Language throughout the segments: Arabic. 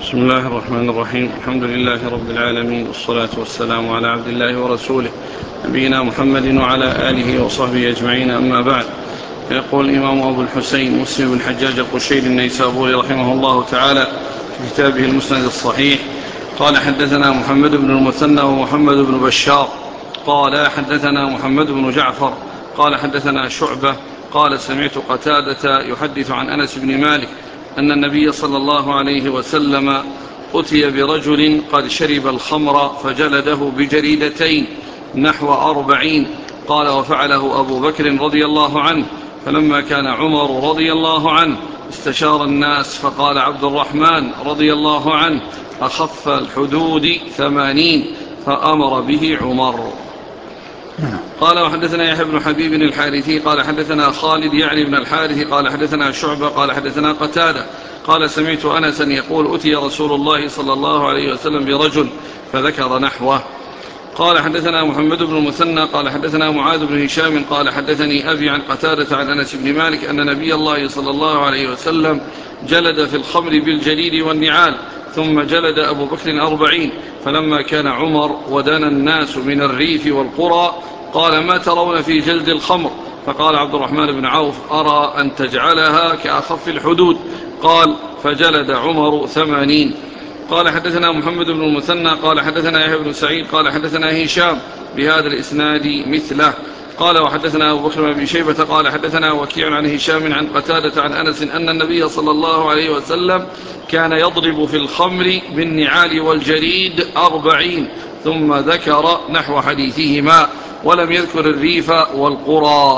بسم الله الرحمن الرحيم. الحمد لله رب العالمين، والصلاة والسلام على عبد الله ورسوله نبينا محمد وعلى آله وصحبه أجمعين، أما بعد. يقول الإمام أبو الحسين مسلم بن الحجاج القشيري النيسابوري رحمه الله تعالى في كتابه المسند الصحيح قال: حدثنا محمد بن المثنى ومحمد بن بشار قال: حدثنا محمد بن جعفر قال: حدثنا شعبة قال: سمعت قتادة يحدث عن أنس بن مالك أن النبي صلى الله عليه وسلم أتي برجل قد شرب الخمر فجلده بجريدتين نحو 40. قال: وفعله أبو بكر رضي الله عنه. فلما كان عمر رضي الله عنه استشار الناس فقال عبد الرحمن رضي الله عنه: أخف الحدود 80، فأمر به عمر. قال: وحدثنا يحيى بن حبيب الحارثي قال: حدثنا خالد يعني بن الحارث قال: حدثنا شعبة قال: حدثنا قتادة قال: سمعت أنسا يقول: أتي رسول الله صلى الله عليه وسلم برجل فذكر نحوه. قال: حدثنا محمد بن المثنى قال: حدثنا معاذ بن هشام قال: حدثني أبي عن قتادة عن أنس بن مالك أن نبي الله صلى الله عليه وسلم جلد في الخمر بالجليد والنعال، ثم جلد أبو بكر 40. فلما كان عمر ودان الناس من الريف والقرى قال: ما ترون في جلد الخمر؟ فقال عبد الرحمن بن عوف: أرى أن تجعلها كأخف الحدود. قال: فجلد عمر 80. قال: حدثنا محمد بن المثنى قال: حدثنا يحيى بن سعيد قال: حدثنا هشام بهذا الإسناد مثله. قال: وحدثنا أبو بكر بن أبي شيبة قال: حدثنا وكيع عن هشام عن قتادة عن أنس أن النبي صلى الله عليه وسلم كان يضرب في الخمر بالنعال والجريد 40، ثم ذكر نحو حديثهما ولم يذكر الريف والقرى.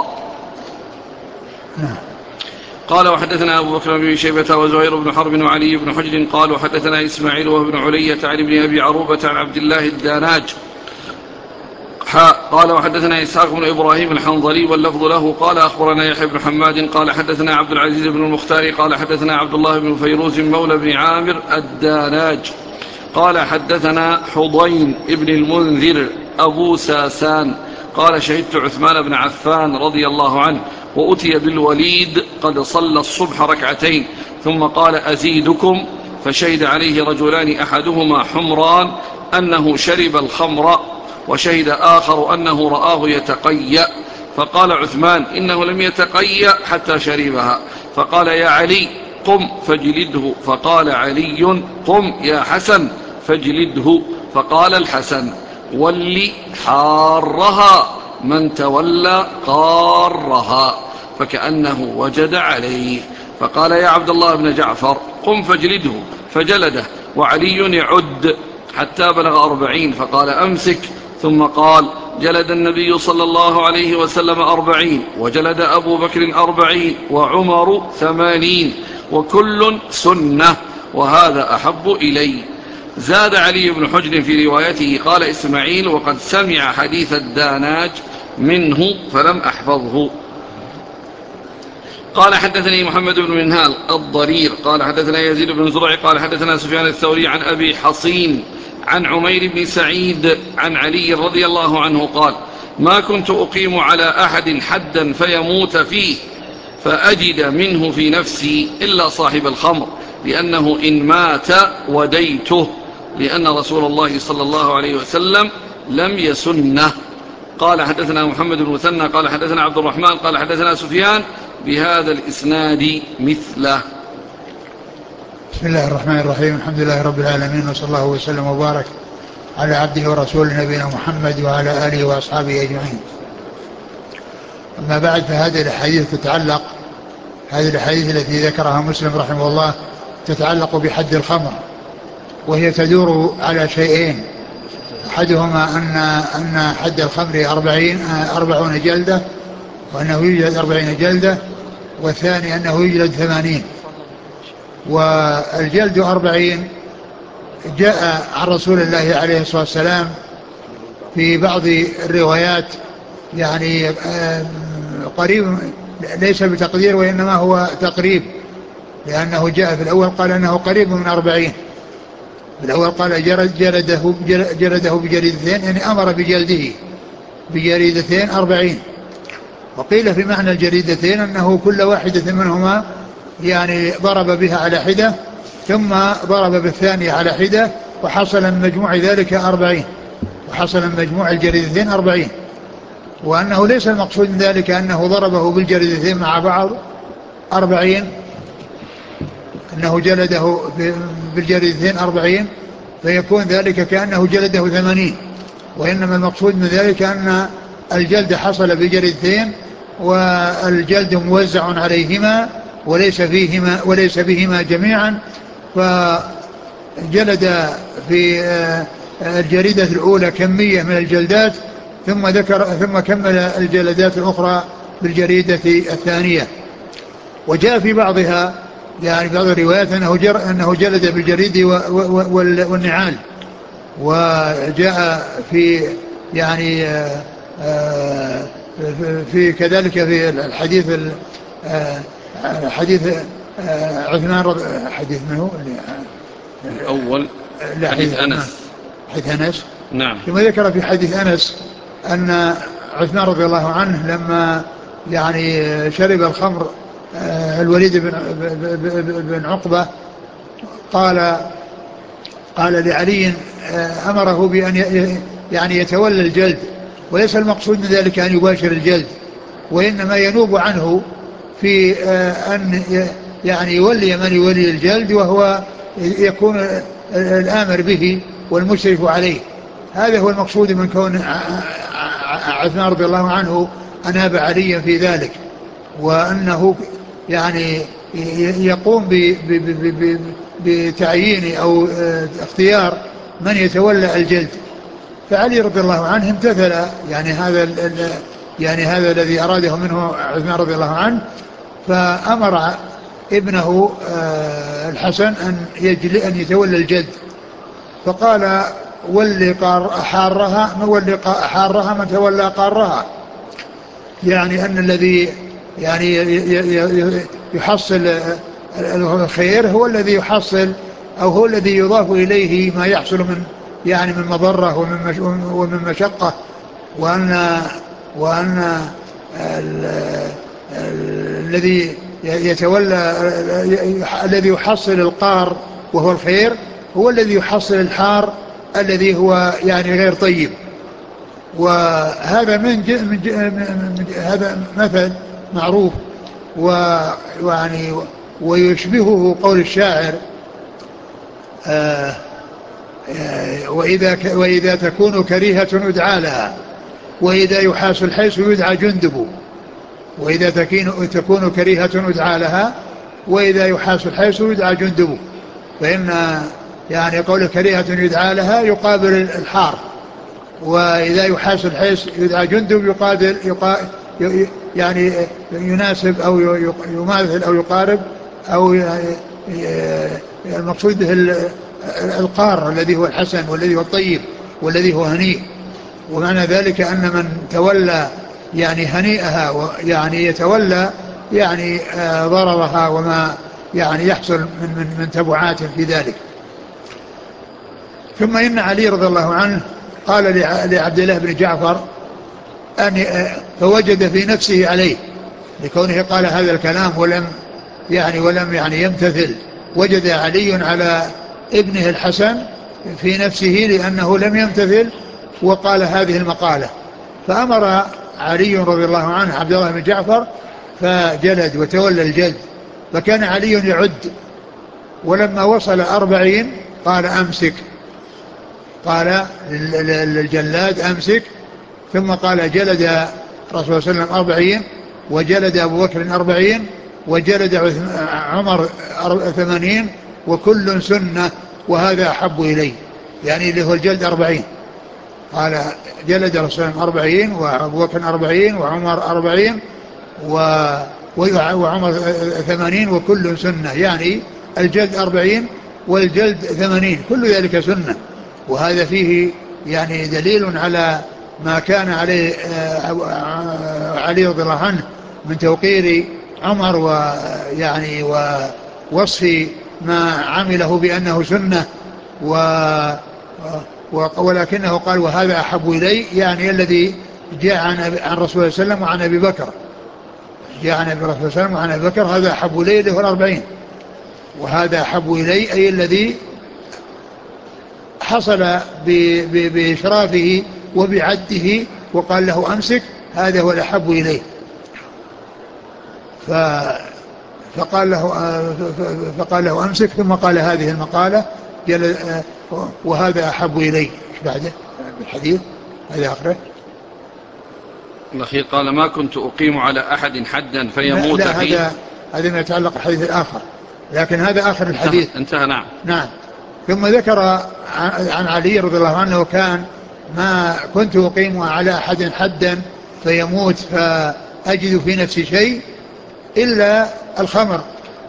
قال: وحدثنا أبو بكر بن شيبة وزهير بن حرب وعلي بن حجر قال: وحدثنا إسماعيل وابن علية عن ابن أبي عروبة عن عبد الله الداناج قال: وحدثنا إسحاق بن إبراهيم الحنظلي واللفظ له قال: أخبرنا يحيى بن حماد قال: حدثنا عبد العزيز بن المختار قال: حدثنا عبد الله بن فيروز مولى بن عامر الداناج قال: حدثنا حضين ابن المنذر أبو ساسان قال: شهدت عثمان بن عفان رضي الله عنه وأتي بالوليد قد صلى الصبح ركعتين، ثم قال: أزيدكم؟ فشهد عليه رجلان أحدهما حمران أنه شرب الخمر، وشهد آخر أنه رآه يتقيأ. فقال عثمان: إنه لم يتقيأ حتى شربها. فقال: يا علي قم فاجلده. فقال علي: قم يا حسن فاجلده. فقال الحسن: ول حارها من تولى قارها، فكأنه وجد عليه. فقال: يا عبد الله بن جعفر قم فاجلده. فجلده، وعلي يعد حتى بلغ 40. فقال: أمسك. ثم قال: جلد النبي صلى الله عليه وسلم 40، وجلد أبو بكر 40، وعمر 80، وكل سنة، وهذا أحب إلي. زاد علي بن حجر في روايته قال إسماعيل: وقد سمع حديث الداناج منه فلم أحفظه. قال: حدثني محمد بن منهال الضرير قال: حدثنا يزيد بن زرع قال: حدثنا سفيان الثوري عن أبي حصين عن عمير بن سعيد عن علي رضي الله عنه قال: ما كنت أقيم على أحد حدا فيموت فيه فأجد منه في نفسي إلا صاحب الخمر، لأنه إن مات وديته، لأن رسول الله صلى الله عليه وسلم لم يسنه. قال: حدثنا محمد بن مثنى قال: حدثنا عبد الرحمن قال: حدثنا سفيان بهذا الإسناد مثله. بسم الله الرحمن الرحيم. الحمد لله رب العالمين، وصلى الله وسلم وبارك على عبده ورسوله نبينا محمد وعلى آله وأصحابه أجمعين. أما بعد، فهذه الحديث تتعلق، هذه الحديث التي ذكرها مسلم رحمه الله تتعلق بحد الخمر، وهي تدور على شيئين: أحدهما أن حد الخمر 40 جلدة، وأنه يوجد 40 جلدة، والثاني أنه يوجد 80. والجلد 40 جاء عن رسول الله عليه الصلاة والسلام في بعض الروايات، يعني قريب، ليس بتقدير وإنما هو تقريب، لأنه جاء في الأول قال أنه قريب من 40. في الأول قال جلده بجريدتين، يعني أمر بجلده بجريدتين 40. وقيل في معنى الجريدتين أنه كل واحدة منهما يعني ضرب بها على حدة، ثم ضرب بالثانية على حدة، وحصل من مجموع ذلك 40، وحصل من مجموع الجريدتين 40، وأنه ليس المقصود من ذلك أنه ضربه بالجريدتين مع بعض 40، أنه جلده بالجريدتين 40 فيكون ذلك كأنه جلده 80، وإنما المقصود من ذلك أن الجلد حصل بجريدتين والجلد موزع عليهما وليس بهما جميعا، فجلد في الجريدة الأولى كمية من الجلدات، ثم كمل الجلدات الأخرى بالجريدة الثانية. وجاء في بعضها يعني بعض الروايات أنه جلد بالجريد والنعال، وجاء في يعني في كذلك في الحديث حديث عثمان حديث منه الأول حديث أنس. حديث أنس نعم. ثم ذكر في حديث أنس أن عثمان رضي الله عنه لما يعني شرب الخمر الوليد بن عقبة قال لعلي أمره بأن يعني يتولى الجلد، وليس المقصود من ذلك أن يباشر الجلد، وإنما ينوب عنه في أن يعني يولي من يولي الجلد، وهو يكون الآمر به والمشرف عليه. هذا هو المقصود من كون عثمان رضي الله عنه أناب عليا في ذلك، وأنه يعني يقوم بتعيين أو اختيار من يتولى الجلد. فعلي رضي الله عنه امتثل يعني هذا الذي أراده منه عثمان رضي الله عنه، فأمر ابنه الحسن أن يتولى الجلد، فقال ولي حارها من تولى قارها، يعني أن الذي يعني يحصل الخير هو الذي يحصل أو هو الذي يضاف إليه ما يحصل من مضرة ومن مشقة، وأن الذي يتولى الذي يحصل القار وهو الخير هو الذي يحصل الحار الذي هو يعني غير طيب. وهذا هذا مثل معروف، ويعني ويشبهه قول الشاعر وإذا تكون كريهة يدعى لها، وإذا يحاس الحيس يدعى جندب. وإذا تكون كريهة يدعى لها، وإذا يحاس الحيس يدعى جندب. فإن يعني قول كريهة يدعى لها يقابل الحار، وإذا يحاس الحيس يدعى جندب يعني يناسب أو يماثل أو يقارب أو المقصود به القار الذي هو الحسن والذي هو الطيب والذي هو هنيء. ومعنى ذلك أن من تولى يعني هنيئها يعني يتولى يعني ضررها وما يعني يحصل من تبعات في ذلك. ثم إن علي رضي الله عنه قال لعبد الله بن جعفر فوجد في نفسه عليه لكونه قال هذا الكلام ولم يمتثل، وجد علي على ابنه الحسن في نفسه لأنه لم يمتثل وقال هذه المقالة. فأمر علي رضي الله عنه عبد الله بن جعفر فجلد وتولى الجلد. فكان علي يعد، ولما وصل 40 قال أمسك، قال للجلاد أمسك. ثم قال جلد رسول الله صلى الله عليه وسلم 40، وجلد أبو بكر 40، وجلد عمر 80، وكل سنة وهذا أحب إلي، يعني اللي هو الجلد 40. قال جلد رسول الله 40 وأبو بكر 40 وعمر 40 وعمر 80، وكل سنة، يعني الجلد 40 والجلد 80 كل ذلك سنة. وهذا فيه يعني دليل على ما كان عليه علي رضي الله عنه من توقير عمر ويعني ووصف ما عمله بأنه سنة ولكنه قال وهذا أحب إلي، يعني الذي جاء عن رسول الله صلى الله عليه وسلم وعن أبي بكر، جاء عن رسول الله صلى الله عليه وسلم وعن أبي بكر هذا أحب إلي اللي هو 40. وهذا أحب إلي أي الذي حصل بإشرافه وبعده وقال له أمسك، هذا هو الأحب إليه. فقال له أمسك، ثم قال هذه المقالة وهذا أحب إلي. ايش بعده بالحديث هذا آخره؟ الأخير قال ما كنت أقيم على أحد حدا فيموت لا فيه. هذا ما يتعلق الحديث الآخر، لكن هذا آخر الحديث. انتهى. نعم. نعم. ثم ذكر عن علي رضي الله عنه كان ما كنت أقيم على أحد حدا فيموت فأجد في نفسي شيء إلا الخمر،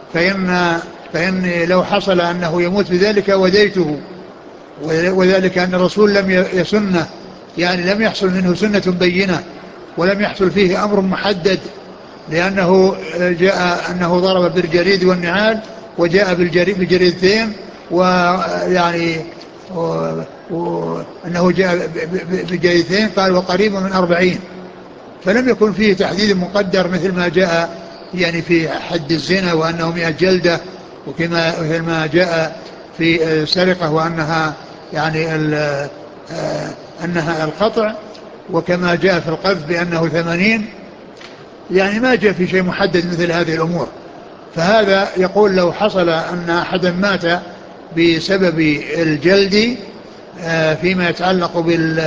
فإن لو حصل أنه يموت بذلك وديته، وذلك أن الرسول لم يسنه، يعني لم يحصل منه سنة بينة ولم يحصل فيه أمر محدد، لأنه جاء أنه ضرب بالجريد والنعال، وجاء بالجريدتين، ويعني أنه جاء بالجريدتين قال وقريب من 40، فلم يكن فيه تحديد مقدر مثل ما جاء يعني في حد الزنا وأنه 100 جلدة، وكما مثل ما جاء في السرقة وأنها يعني أنها القطع، وكما جاء في القذف بأنه 80. يعني ما جاء في شيء محدد مثل هذه الأمور. فهذا يقول لو حصل أن أحدا مات بسبب الجلد فيما يتعلق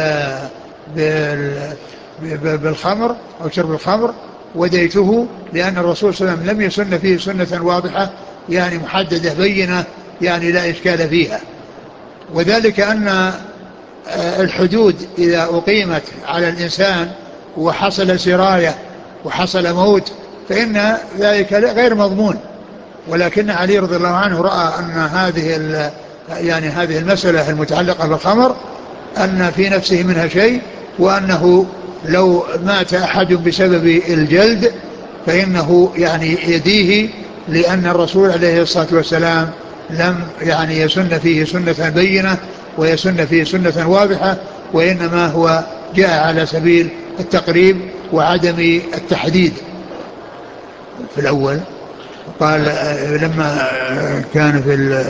بالخمر أو شرب الخمر وديته، لأن الرسول صلى الله عليه وسلم لم يسن فيه سنة واضحة يعني محددة بينة يعني لا إشكال فيها. وذلك أن الحدود إذا أقيمت على الإنسان وحصل سراية وحصل موت فإن ذلك غير مضمون، ولكن علي رضي الله عنه رأى أن هذه المسألة المتعلقة بالخمر أن في نفسه منها شيء، وأنه لو مات أحد بسبب الجلد فإنه يعني يديه، لأن الرسول عليه الصلاة والسلام لم يعني يسن فيه سنة بينة ويسن فيه سنة واضحة، وإنما هو جاء على سبيل التقريب وعدم التحديد. في الأول قال لما كان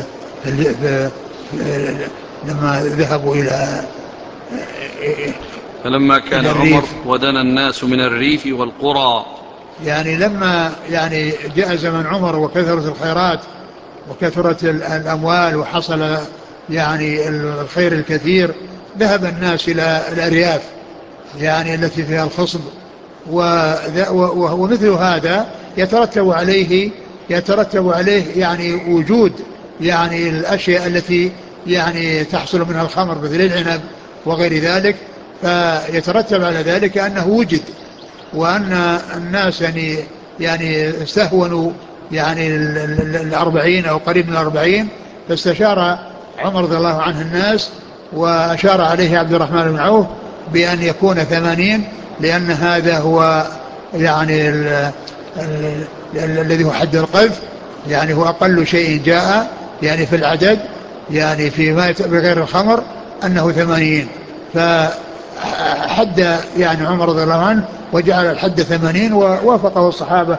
لما ذهبوا فلما كان إلى عمر الريف، ودنا الناس من الريف والقرى، يعني لما يعني جاء زمن عمر وكثرت الخيرات وكثرت الأموال وحصل يعني الخير الكثير، ذهب الناس إلى الأرياف يعني التي فيها الخصب، ومثل هذا يترتب عليه يعني وجود يعني الأشياء التي يعني تحصل منها الخمر مثل العنب وغير ذلك، فيترتب على ذلك أنه وجد، وأن الناس يعني استهونوا يعني 40 أو قريب من 40، فاستشار عمر رضي الله عنه الناس، وأشار عليه عبد الرحمن بن عوف بأن يكون 80، لأن هذا هو يعني الذي هو حد القذف، يعني هو أقل شيء جاء يعني في العدد يعني فيما بغير الخمر أنه 80. فحد يعني عمر رضي الله عنه وجعل الحد 80، ووافقه الصحابة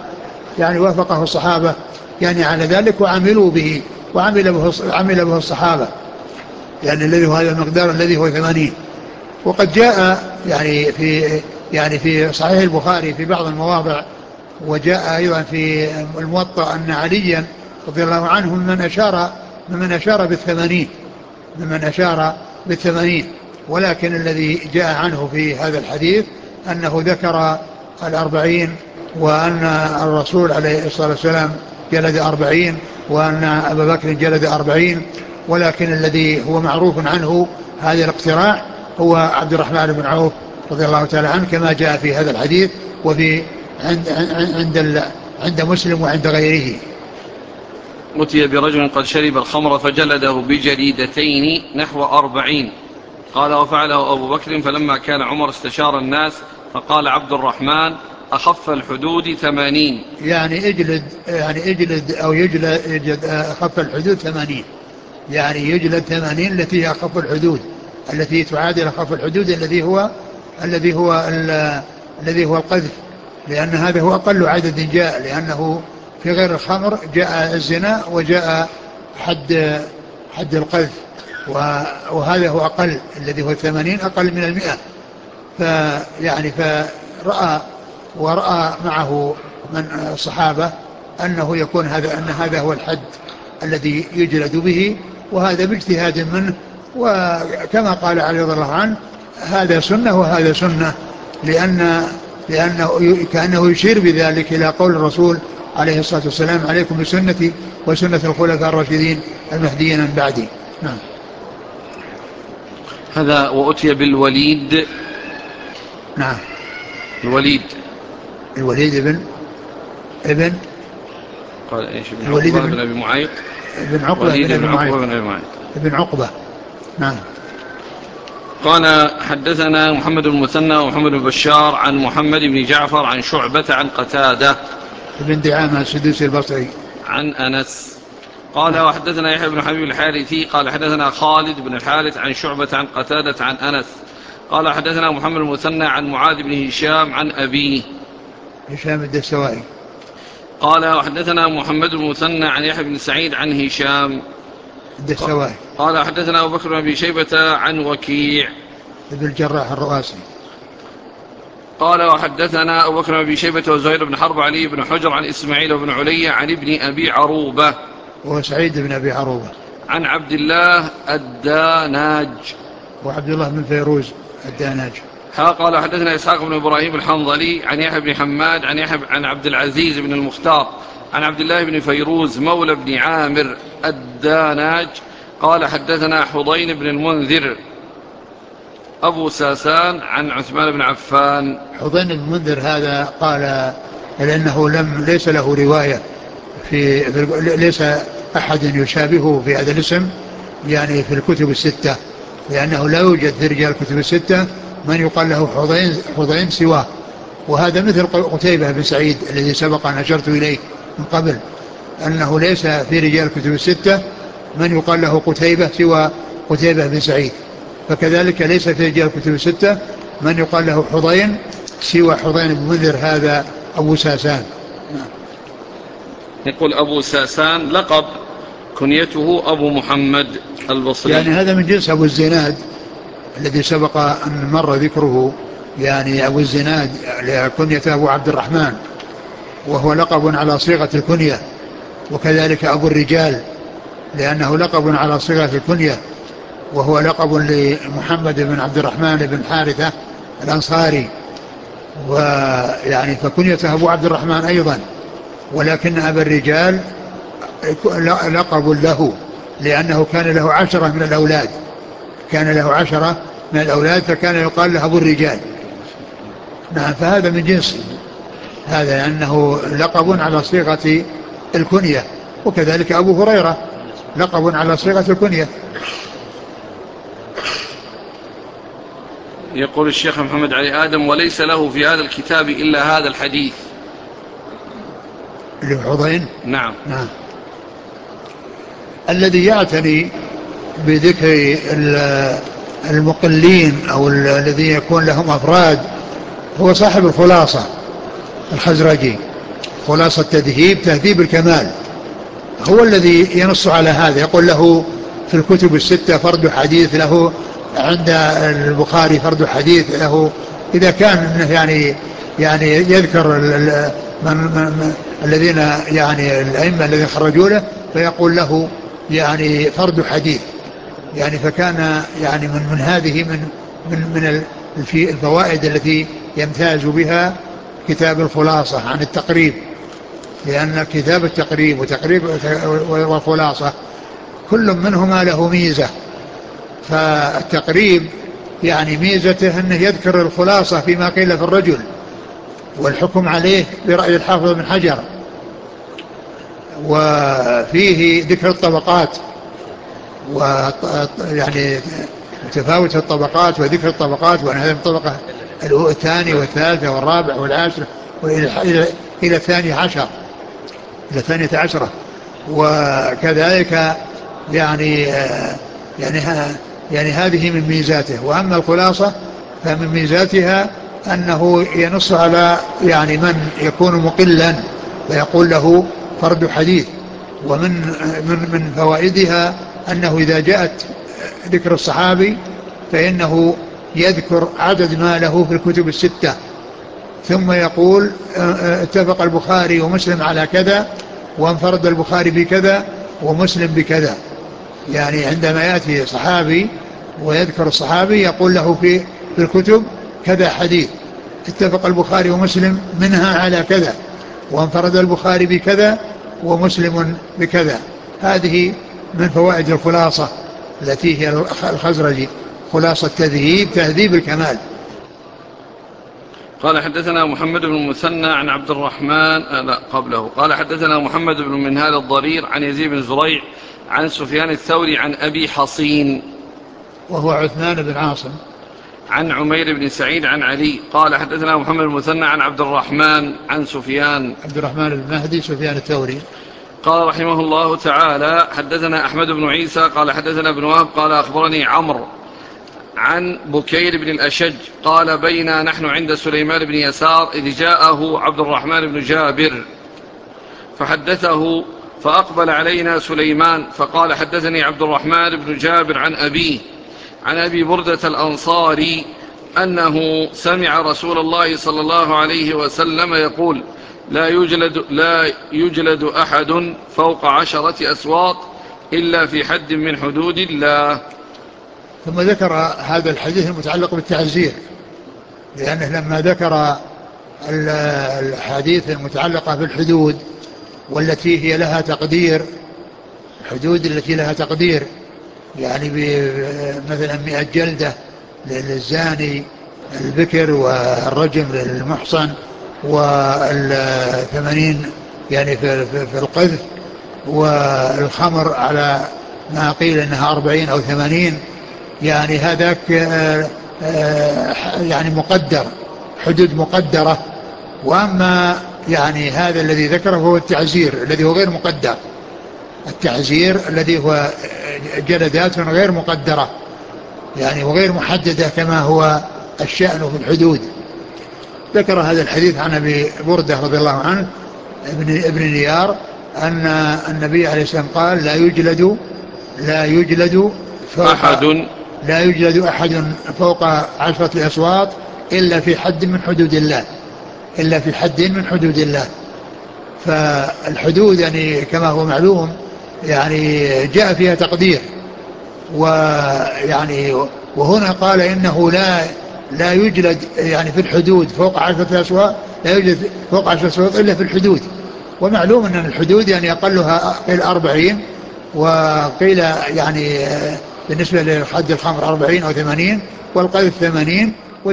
يعني على ذلك وعملوا به وعمل به الصحابة، يعني الذي هو هذا المقدار الذي هو 80. وقد جاء يعني في صحيح البخاري في بعض المواضع، وجاء أيضا في الموطأ أن عليا رضي الله عنه ممن أشار بالثمانين، ولكن الذي جاء عنه في هذا الحديث أنه ذكر 40، وأن الرسول عليه الصلاة والسلام جلد 40، وأن أبا بكر جلد 40، ولكن الذي هو معروف عنه هذا الاقتراح هو عبد الرحمن بن عوف رضي الله تعالى عنه، كما جاء في هذا الحديث وفي عند مسلم وعند غيره. أتي برجل قد شرب الخمر فجلده بجليدتين نحو 40. قال وفعله أبو بكر، فلما كان عمر استشار الناس فقال عبد الرحمن أخف الحدود 80. يعني اجلد أو يجلد أخف الحدود 80، يعني يجلد 80 التي هي أخف الحدود، التي تعادل أخف الحدود الذي هو القذف، لأن هذا هو أقل عدد جاء، لأنه في غير الخمر جاء الزنا وجاء حد القذف، وهذا هو أقل، الذي هو 80 أقل من 100. فيعني ورأى معه من الصحابة أنه يكون هذا هو الحد الذي يجلد به، وهذا باجتهاد منه. وكما قال علي رضي الله عنه هذا سنة وهذا سنة، لأنه كأنه يشير بذلك إلى قول الرسول عليه الصلاة والسلام: عليكم بسنتي وسنة الخلفاء الراشدين المهديين من بعدي. نعم. هذا وأتي بالوليد. نعم. الوليد ابن قال ايش؟ ابن الوليد عقبة بن ابي معيط. ابن عقبة بن ابي معيط. ابن عقبة. نعم. قال حدثنا محمد المثنى ومحمد بن بشار عن محمد بن جعفر عن شعبة عن قتادة ابن دعامة السدوسي البصري عن أنس قال وحدثنا يحيى بن حبيب الحارثي قال حدثنا خالد بن الحارث عن شعبة عن قتادة عن أنس قال حدثنا محمد المثنى عن معاذ بن هشام عن أبيه هشام الدستوائي قال وحدثنا محمد المثنى عن يحيى بن سعيد عن هشام الدستوائي قال حدثنا أبو بكر بن أبي شيبة عن وكيع ابن الجراح الرؤاسي قال وحدثنا أبو بكر بن أبي شيبة وزهير بن حرب علي بن حجر عن إسماعيل بن علي عن ابن أبي عروبة وسعيد بن أبي عروبة عن عبد الله الداناج وعبد الله بن فيروز الداناج. قال حدثنا إسحاق بن إبراهيم الحنظلي عن يحيى بن حماد عن عبد العزيز بن المختار عن عبد الله بن فيروز مولى بن عامر الداناج قال حدثنا حضين بن المنذر أبو ساسان عن عثمان بن عفان. حضين بن المنذر هذا قال لأنه ليس له رواية ليس أحد يشابهه في هذا الاسم يعني في الكتب الستة، لأنه لا يوجد في رجال الكتب الستة من يقال له حضين سواه. وهذا مثل قتيبة بن سعيد الذي سبق أن أشرت إليه من قبل، أنه ليس في رجال الكتب الستة من يقال له قتيبة سوى قتيبة بن سعيد، فكذلك ليس في رجال الكتب الستة من يقال له حضين سوى حضين بن منذر هذا أبو ساسان. يقول أبو ساسان لقب كنيته أبو محمد البصري، يعني هذا من جنس أبو الزناد الذي سبق أن مر ذكره، يعني أبو الزناد كنيته أبو عبد الرحمن وهو لقب على صيغة الكنية، وكذلك أبو الرجال لأنه لقب على صيغة الكنية وهو لقب لمحمد بن عبد الرحمن بن حارثة الأنصاري، ويعني فكنيته أبو عبد الرحمن أيضا، ولكن أبا الرجال لقب له لأنه كان له 10 من الأولاد، فكان يقال له أبو الرجال. نعم. فهذا من جنس هذا لأنه لقب على صيغة الكنية، وكذلك أبو هريرة لقب على صيغة الكنية. يقول الشيخ محمد علي آدم وليس له في هذا الكتاب إلا هذا الحديث لحضين. نعم. الذي يعتني بذكر المقلين أو الذي يكون لهم أفراد هو صاحب الخلاصة الخزرجي، خلاصة تهذيب الكمال، هو الذي ينص على هذا، يقول له في الكتب الستة فرد حديث له، عند البخاري فرد حديث له، إذا كان يعني يذكر الذين يعني الأئمة الذين خرجوا له فيقول له يعني فرد حديث، يعني فكان يعني من هذه من الفوائد التي يمتاز بها كتاب الخلاصة عن التقريب، لأن كتاب التقريب والخلاصة كل منهما له ميزة. فالتقريب يعني ميزته أنه يذكر الخلاصة فيما قيل في الرجل والحكم عليه برأي الحافظ بن حجر، وفيه ذكر الطبقات ويعني تفاوت الطبقات وذكر الطبقات، وأن هذه الطبقة الثانية والثالثة والرابعة والعاشرة إلى 12 وكذلك يعني هذه من ميزاته. وأما الخلاصة فمن ميزاتها أنه ينص على يعني من يكون مقلا فيقول له فرد حديث. ومن من فوائدها أنه إذا جاءت ذكر الصحابي فإنه يذكر عدد ما له في الكتب الستة، ثم يقول اتفق البخاري ومسلم على كذا، وانفرد البخاري بكذا ومسلم بكذا. يعني عندما يأتي صحابي ويذكر الصحابي يقول له في الكتب كذا حديث، اتفق البخاري ومسلم منها على كذا، وانفرد البخاري بكذا ومسلم بكذا. هذه من فوائد الخلاصة التي هي الخزرجي، خلاصة تهذيب الكمال. قال حدثنا محمد بن المثنى عن عبد الرحمن قبله قال حدثنا محمد بن منهال الضرير عن يزيد بن زريع عن سفيان الثوري عن أبي حصين وهو عثمان بن عاصم عن عمير بن سعيد عن علي قال حدثنا محمد بن المثنى عن عبد الرحمن عن سفيان عبد الرحمن بن مهدي سفيان الثوري قال رحمه الله تعالى حدثنا أحمد بن عيسى قال حدثنا ابن وهب قال أخبرني عمرو عن بكير بن الأشج قال بينا نحن عند سليمان بن يسار إذ جاءه عبد الرحمن بن جابر فحدثه فأقبل علينا سليمان فقال حدثني عبد الرحمن بن جابر عن أبيه عن أبي بردة الأنصاري أنه سمع رسول الله صلى الله عليه وسلم يقول لا يجلد أحد فوق 10 أسواط إلا في حد من حدود الله. ثم ذكر هذا الحديث المتعلق بالتعزير، لأنه لما ذكر الحديث المتعلقة بالحدود والتي هي لها تقدير، الحدود التي لها تقدير يعني مثلا 100 جلدة للزاني البكر، والرجم للمحصن، و80 يعني في القذف، والخمر على ما قيل انها 40 أو 80، يعني هذاك يعني مقدر، حدود مقدرة. وأما يعني هذا الذي ذكره هو التعزير الذي هو غير مقدر، التعزير الذي هو جلدات غير مقدرة يعني وغير محددة كما هو الشأن في الحدود. ذكر هذا الحديث عن أبي بردة رضي الله عنه ابن نيار أن النبي عليه السلام قال لا يجلد أحد فوق 10 أسواط إلا في حد من حدود الله، إلا في حد من حدود الله. فالحدود يعني كما هو معلوم يعني جاء فيها تقدير، ويعني وهنا قال إنه لا يجلد يعني في الحدود فوق 10 أسواط، لا يوجد فوق 10 أسواط إلا في الحدود. ومعلوم أن الحدود يعني أقلها قيل 40، وقيل يعني بالنسبة لحد الخمر 40 أو 80، والقذف 80،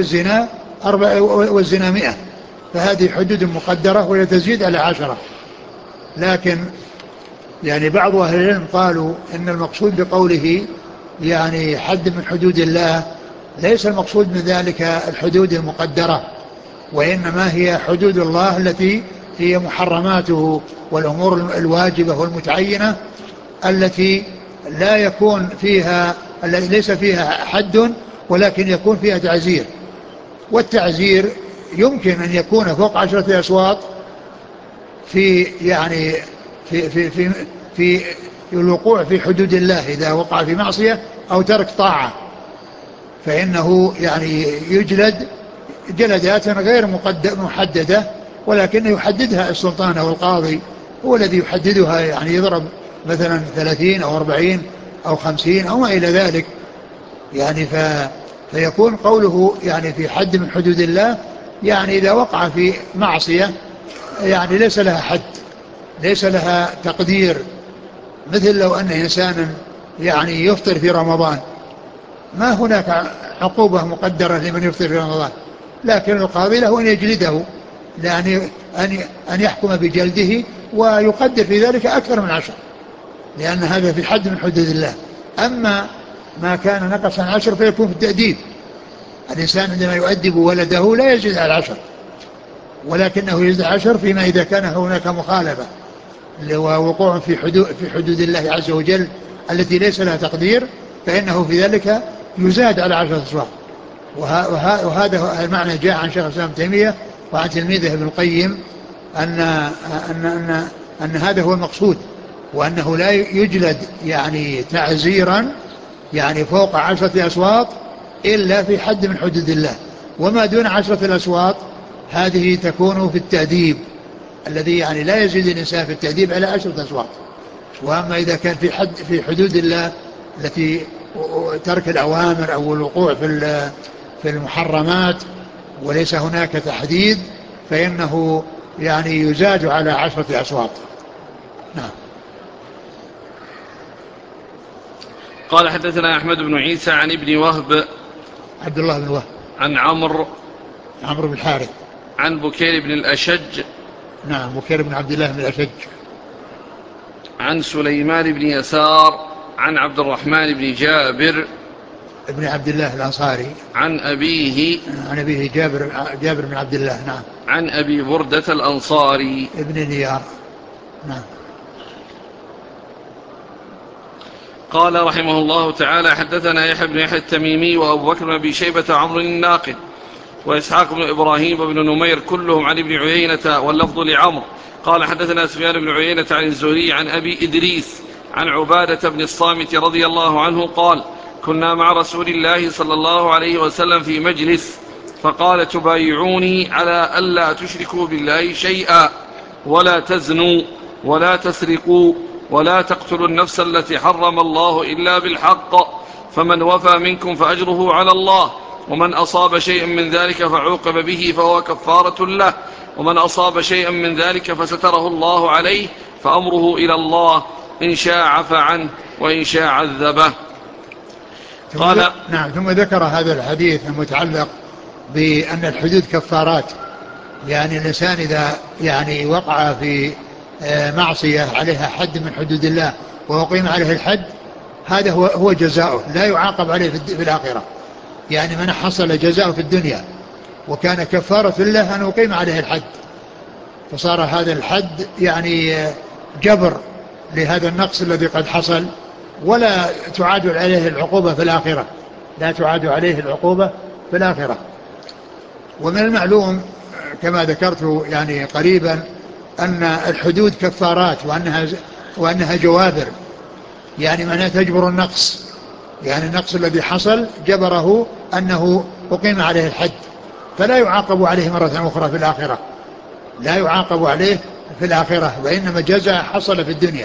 والزنا 100. فهذه حدود مقدرة وهي تزيد على 10. لكن يعني بعض أهل العلم قالوا إن المقصود بقوله يعني حد من حدود الله ليس المقصود من ذلك الحدود المقدرة، وإنما هي حدود الله التي هي محرماته والأمور الواجبة والمتعينة التي لا يكون فيها، ليس فيها حد ولكن يكون فيها تعزير. والتعزير يمكن أن يكون فوق 10 أسواط في يعني في الوقوع في حدود الله إذا وقع في معصية أو ترك طاعة، فإنه يعني يجلد جلدات غير محددة، ولكن يحددها السلطان أو القاضي هو الذي يحددها، يعني يضرب مثلا 30 أو 40 أو 50 أو ما إلى ذلك. يعني فيكون قوله يعني في حد من حدود الله يعني إذا وقع في معصية يعني ليس لها حد، ليس لها تقدير. مثل لو أن إنسانا يعني يفطر في رمضان، ما هناك عقوبة مقدرة لمن يفطر في رمضان، لكن القاضي له أن يجلده، يعني أن يحكم بجلده ويقدر في ذلك أكثر من 10، لأن هذا في حد من حدود الله. أما ما كان نقص عن 10 فيكون في التأديب. الإنسان عندما يؤدب ولده لا يزيد على 10، ولكنه يزيد 10 فيما إذا كان هناك مخالفة ووقوع في حدود الله عز وجل التي ليس لها تقدير، فإنه في ذلك يزاد على 10 أصفار. وهذا المعنى جاء عن شيخ الإسلام ابن تيمية وعن تلميذه ابن القيم أن هذا هو المقصود، وأنه لا يجلد يعني تعزيرا يعني فوق 10 أصوات إلا في حد من حدود الله، وما دون 10 أصوات هذه تكون في التأديب الذي يعني لا يزيد الإنسان في التأديب على 10 أصوات. وأما إذا كان في حدود الله التي ترك الأوامر أو الوقوع في المحرمات وليس هناك تحديد، فإنه يعني يزاد على 10 أصوات. نعم. قال حدثنا أحمد بن عيسى عن ابن وهب عبد الله بن وهب عن عمرو بن الحارث عن بكير بن الأشج نعم بكير بن عبد الله بن الأشج عن سليمان بن يسار عن عبد الرحمن بن جابر ابن عبد الله الأنصاري عن أبيه جابر بن عبد الله. نعم. عن أبي بردة الأنصاري ابن نيار. نعم. قال رحمه الله تعالى حدثنا يحيى بن يحيى التميمي وأبو بكر بن أبي شيبة عمرو الناقد وإسحاق بن إبراهيم وابن نمير كلهم عن ابن عيينة واللفظ لعمرو. قال حدثنا سفيان بن عيينة عن الزهري عن أبي إدريس عن عبادة بن الصامت رضي الله عنه قال كنا مع رسول الله صلى الله عليه وسلم في مجلس فقال تبايعوني على ألا تشركوا بالله شيئا ولا تزنوا ولا تسرقوا ولا تقتلوا النفس التي حرم الله إلا بالحق فمن وفى منكم فأجره على الله ومن أصاب شيئا من ذلك فعوقب به فهو كفارة له ومن أصاب شيئا من ذلك فستره الله عليه فأمره إلى الله إن شاء عفى عنه وإن شاء عذبه. قال نعم. ثم ذكر هذا الحديث المتعلق بأن الحدود كفارات، يعني الإنسان إذا يعني وقع في معصية عليها حد من حدود الله وأقيم عليه الحد، هذا هو جزاؤه، لا يعاقب عليه في الآخرة. يعني من حصل جزاؤه في الدنيا وكان كفارة الله أن أقيم عليه الحد، فصار هذا الحد يعني جبر لهذا النقص الذي قد حصل، ولا تعاد عليه العقوبة في الآخرة، لا تعاد عليه العقوبة في الآخرة. ومن المعلوم كما ذكرت يعني قريبا أن الحدود كفارات وأنها جوابر، يعني معناها تجبر النقص، يعني النقص الذي حصل جبره أنه أقيم عليه الحد، فلا يعاقب عليه مرة أخرى في الآخرة، لا يعاقب عليه في الآخرة، وإنما جزاء حصل في الدنيا.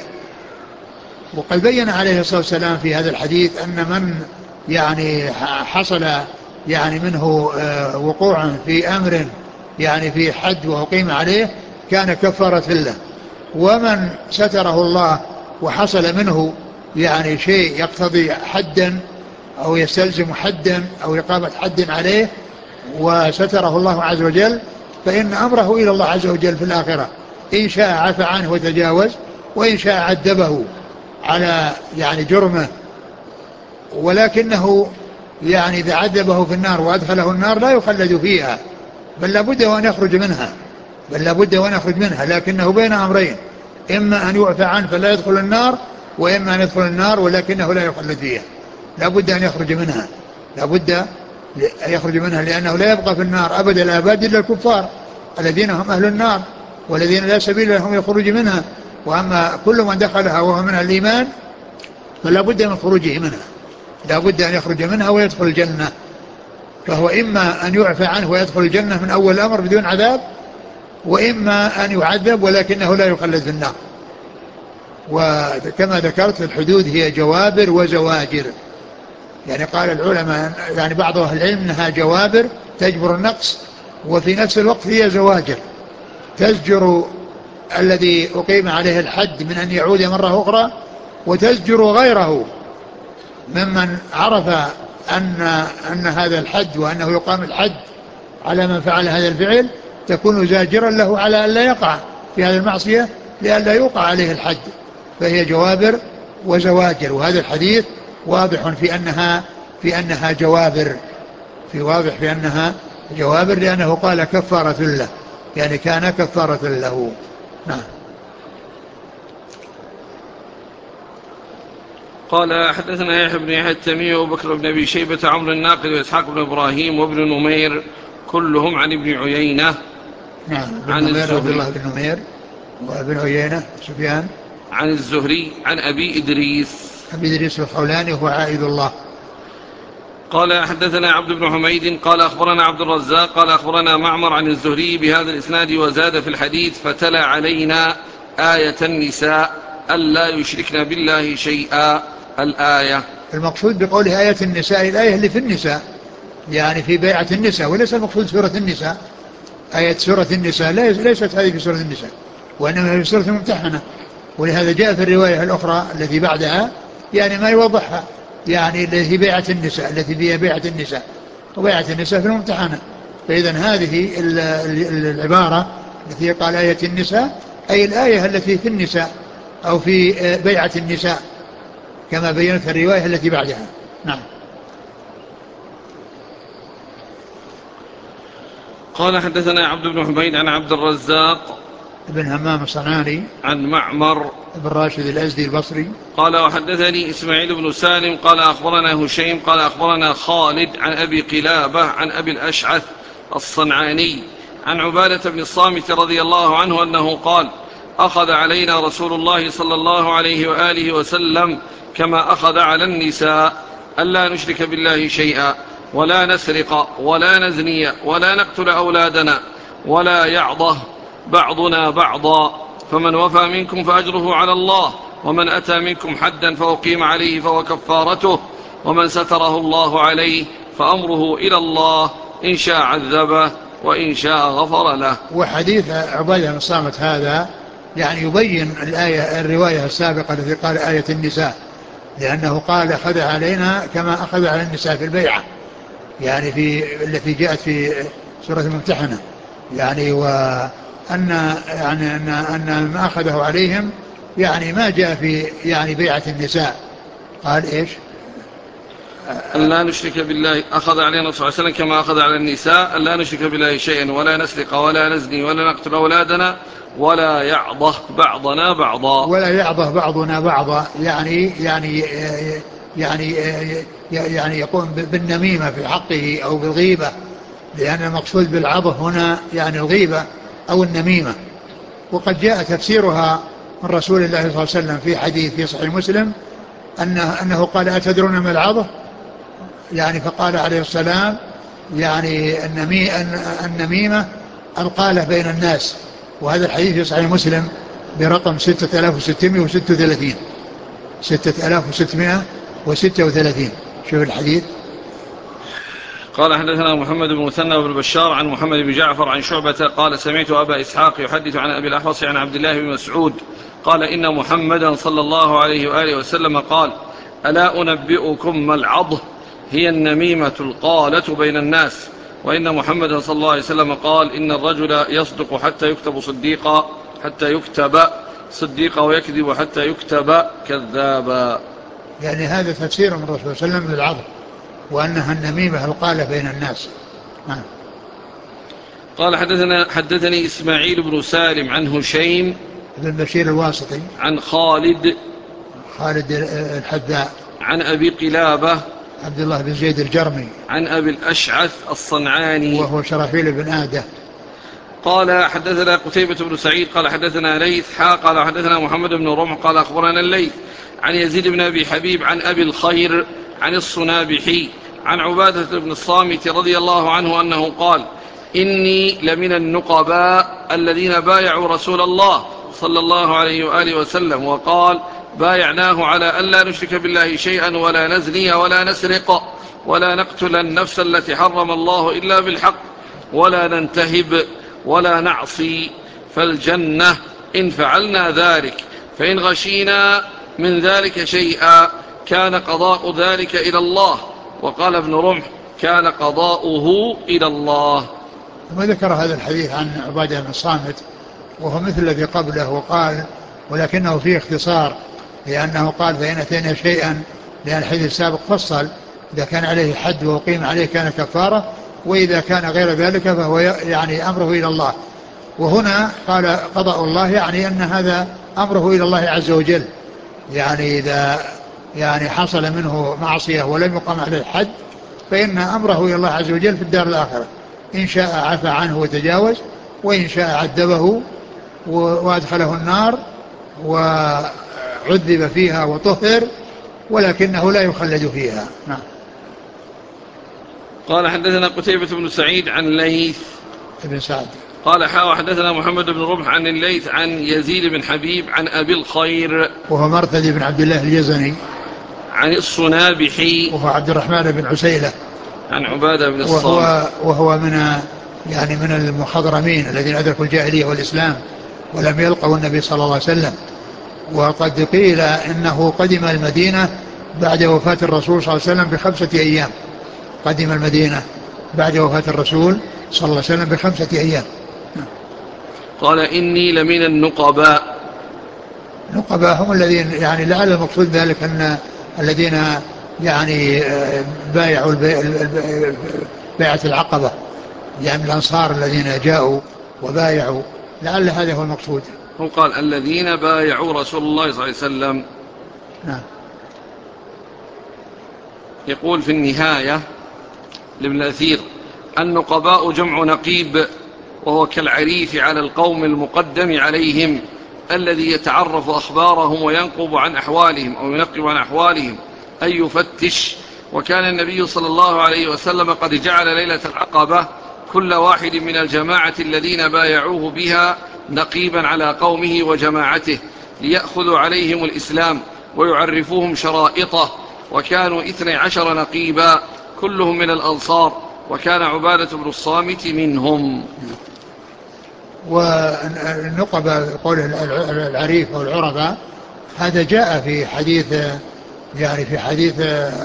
وقد بين عليه الصلاة والسلام في هذا الحديث أن من يعني حصل يعني منه وقوع في أمر يعني في حد وأقيم عليه كان كفارة له، ومن ستره الله وحصل منه يعني شيء يقتضي حدا أو يستلزم حدا أو إقامة حد عليه وستره الله عز وجل، فإن أمره إلى الله عز وجل في الآخرة، إن شاء عفى عنه وتجاوز، وإن شاء عذبه على يعني جرمه. ولكنه يعني إذا عذبه في النار وأدخله النار لا يخلد فيها، بل لابد وأن يخرج منها، لكنه بين أمرين، إما أن يعفى عنه فلا يدخل النار، وإما أن يدخل النار ولكنه لا يخلد فيها. لابد أن يخرج منها، لأنه لا يبقى في النار أبدا الآباد إلا الكفار الذين هم أهل النار والذين لا سبيل لهم يخرج منها. وأما كل من دخلها وهو من الإيمان فلا بد من خروجه منها، لا بد أن يخرج منها ويدخل الجنة. فهو إما أن يعفى عنه ويدخل الجنة من أول الأمر بدون عذاب، وإما أن يعذب ولكنه لا يخلد في النار. وكما ذكرت الحدود هي جوابر وزواجر، يعني قال العلماء يعني بعض أهل العلم أنها جوابر تجبر النقص، وفي نفس الوقت هي زواجر تزجر الذي أقيم عليه الحد من أن يعود مرة أخرى، وتزجر غيره ممن عرف أن هذا الحد وأنه يقام الحد على من فعل هذا الفعل، تكون زاجرا له على أن لا يقع في هذه المعصية لأن لا يوقع عليه الحد. فهي جوابر وزواجر، وهذا الحديث واضح في أنها جوابر، واضح في أنها جوابر، لأنه قال كفارة له، يعني كان كفارة له. نعم. قال حدثنا يحيى بن يحيى التميمي وبكر بن أبي شيبة عمرو الناقد وإسحاق بن إبراهيم وابن نمير كلهم عن ابن عيينة نعم. عن عبد الزهري الله بن نمير وابن عيينة سفيان عن الزهري عن أبي إدريس. أبي إدريس الخولاني هو عائذ الله. قال حدثنا عبد بن حميد قال أخبرنا عبد الرزاق قال أخبرنا معمر عن الزهري بهذا الإسناد وزاد في الحديث فتلا علينا آية النساء ألا يشركن بالله شيئا الآية. المقصود بقوله آية النساء الآية اللي في النساء، يعني في بيعة النساء، وليس المقصود سورة النساء. آية سورة النساء ليست هذه في سورة النساء، وإنما في سورة الممتحنة. ولهذا جاء في الرواية الأخرى التي بعدها يعني ما يوضحها، يعني التي بيعة النساء التي فيها بيعة النساء، وبيعة النساء في الممتحنة. فإذا هذه العبارة التي قال آية النساء أي الآية التي في النساء أو في بيعة النساء كما بينت الرواية التي بعدها. نعم. قال حدثنا عبد بن حميد عن عبد الرزاق ابن همام الصنعاني عن معمر ابن راشد الأزدي البصري قال وحدثني إسماعيل بن سالم قال أخبرنا هشيم قال أخبرنا خالد عن أبي قلابة عن أبي الأشعث الصنعاني عن عبادة بن الصامت رضي الله عنه أنه قال أخذ علينا رسول الله صلى الله عليه وآله وسلم كما أخذ على النساء ألا نشرك بالله شيئا ولا نسرق ولا نزني ولا نقتل أولادنا ولا يعضه بعضنا بعضا، فمن وفى منكم فأجره على الله، ومن أتى منكم حدا فأقيم عليه فهو كفارته، ومن ستره الله عليه فأمره إلى الله إن شاء عذبه وإن شاء غفر له. وحديث عبادة بن الصامت هذا يعني يبين الرواية السابقة التي قال آية النساء، لأنه قال أخذ علينا كما أخذ على النساء في البيعة، يعني التي جاءت في سورة الممتحنة، يعني وأن يعني أن ما أخذه عليهم يعني ما جاء في يعني بيعة النساء. قال إيش؟ أن لا نشرك بالله، أخذ علينا صلى الله عليه وسلم كما أخذ على النساء أن لا نشرك بالله شيئا ولا نسرق ولا نزني ولا نقتل أولادنا ولا يعضه بعضنا بعضا. ولا يعضه بعضنا بعضا، يعني يعني يقوم بالنميمة في حقه أو بالغيبة، لأن المقصود بالعضه هنا يعني الغيبة أو النميمة. وقد جاء تفسيرها من رسول الله صلى الله عليه وسلم في حديث في صحيح مسلم أنه قال أتدرون ما العضه؟ يعني فقال عليه السلام يعني النميمة القالة بين الناس. وهذا الحديث في صحيح مسلم برقم 6636 6636. شوف الحديث. قال حدثنا محمد بن مثنى بن بشار عن محمد بن جعفر عن شعبة قال سمعت أبا إسحاق يحدث عن أبي الأحوص عن عبد الله بن مسعود قال إن محمدا صلى الله عليه وآله وسلم قال ألا أنبئكم ما العضه؟ هي النميمة القالة بين الناس. وإن محمدا صلى الله عليه وسلم قال إن الرجل يصدق حتى يكتب صديقا ويكذب حتى يكتب كذابا. يعني هذا تفسير من الرسول صلى الله عليه وسلم للعضه، وأنها النميمة القالة بين الناس. قال حدثني إسماعيل بن سالم عن هشيم بن بشير الواسطي عن خالد الحذاء عن أبي قلابة عبد الله بن زيد الجرمي عن أبي الأشعث الصنعاني وهو شرحيل بن آدة. قال حدثنا قتيبة بن سعيد قال حدثنا ليث قال حدثنا محمد بن رمح قال أخبرنا الليث عن يزيد بن أبي حبيب عن أبي الخير عن الصنابحي عن عبادة بن الصامت رضي الله عنه أنه قال إني لمن النقباء الذين بايعوا رسول الله صلى الله عليه وآله وسلم وقال بايعناه على أن لا نشرك بالله شيئا ولا نزني ولا نسرق ولا نقتل النفس التي حرم الله إلا بالحق ولا ننتهب ولا نعصي، فالجنة إن فعلنا ذلك، فإن غشينا من ذلك شيئا كان قضاء ذلك إلى الله. وقال ابن رمح كان قضاؤه إلى الله. ثم ذكر هذا الحديث عن عبادة بن الصامت وهو مثل الذي قبله، وقال ولكنه فيه اختصار، لأنه قال فإن أتينا شيئا، لأن الحديث السابق فصل إذا كان عليه حد وقيم عليه كان كفارة، وإذا كان غير ذلك فهو يعني أمره إلى الله. وهنا قال قضاء الله، يعني أن هذا أمره إلى الله عز وجل، يعني إذا يعني حصل منه معصية ولم يقم عليه الحد فإن أمره إلى الله عز وجل في الدار الآخرة، إن شاء عفى عنه وتجاوز، وإن شاء عذبه وأدخله النار وعذب فيها وطهر، ولكنه لا يخلد فيها. نعم. قال حدثنا قتيبة بن سعيد عن الليث ابن سعد قال حدثنا محمد بن رمح عن الليث عن يزيد بن حبيب عن أبي الخير وهو مرثد بن عبد الله اليزني عن الصنابحي وهو عبد الرحمن بن عسيلة عن عبادة بن الصامت وهو من المخضرمين الذين أدركوا الجاهلية والإسلام ولم يلقوا النبي صلى الله عليه وسلم. وقد قيل إنه قدم المدينة بعد وفاة الرسول صلى الله عليه وسلم ب5 أيام. قدم المدينة بعد وفاة الرسول صلى الله عليه وسلم ب5 أيام. قال إني لمن النقباء. نقباء هم الذين يعني لعل المقصود ذلك أن الذين يعني بايعوا بيعة العقبة، يعني الأنصار الذين جاءوا وبايعوا، لعل هذا هو المقصود. هو قال الذين بايعوا رسول الله صلى الله عليه وسلم. نعم. يقول في النهاية لابن الأثير: النقباء جمع نقيب، وهو كالعريف على القوم المقدم عليهم الذي يتعرف أخبارهم وينقب عن أحوالهم أو ينقب عن أحوالهم أي يفتش. وكان النبي صلى الله عليه وسلم قد جعل ليلة العقبة كل واحد من الجماعة الذين بايعوه بها نقيبا على قومه وجماعته ليأخذوا عليهم الإسلام ويعرفوهم شرائطه، وكانوا 12 نقيبا كلهم من الأنصار، وكان عبادة بن الصامت منهم. والنقبة قول العريف أو العربة هذا جاء في حديث، يعني في حديث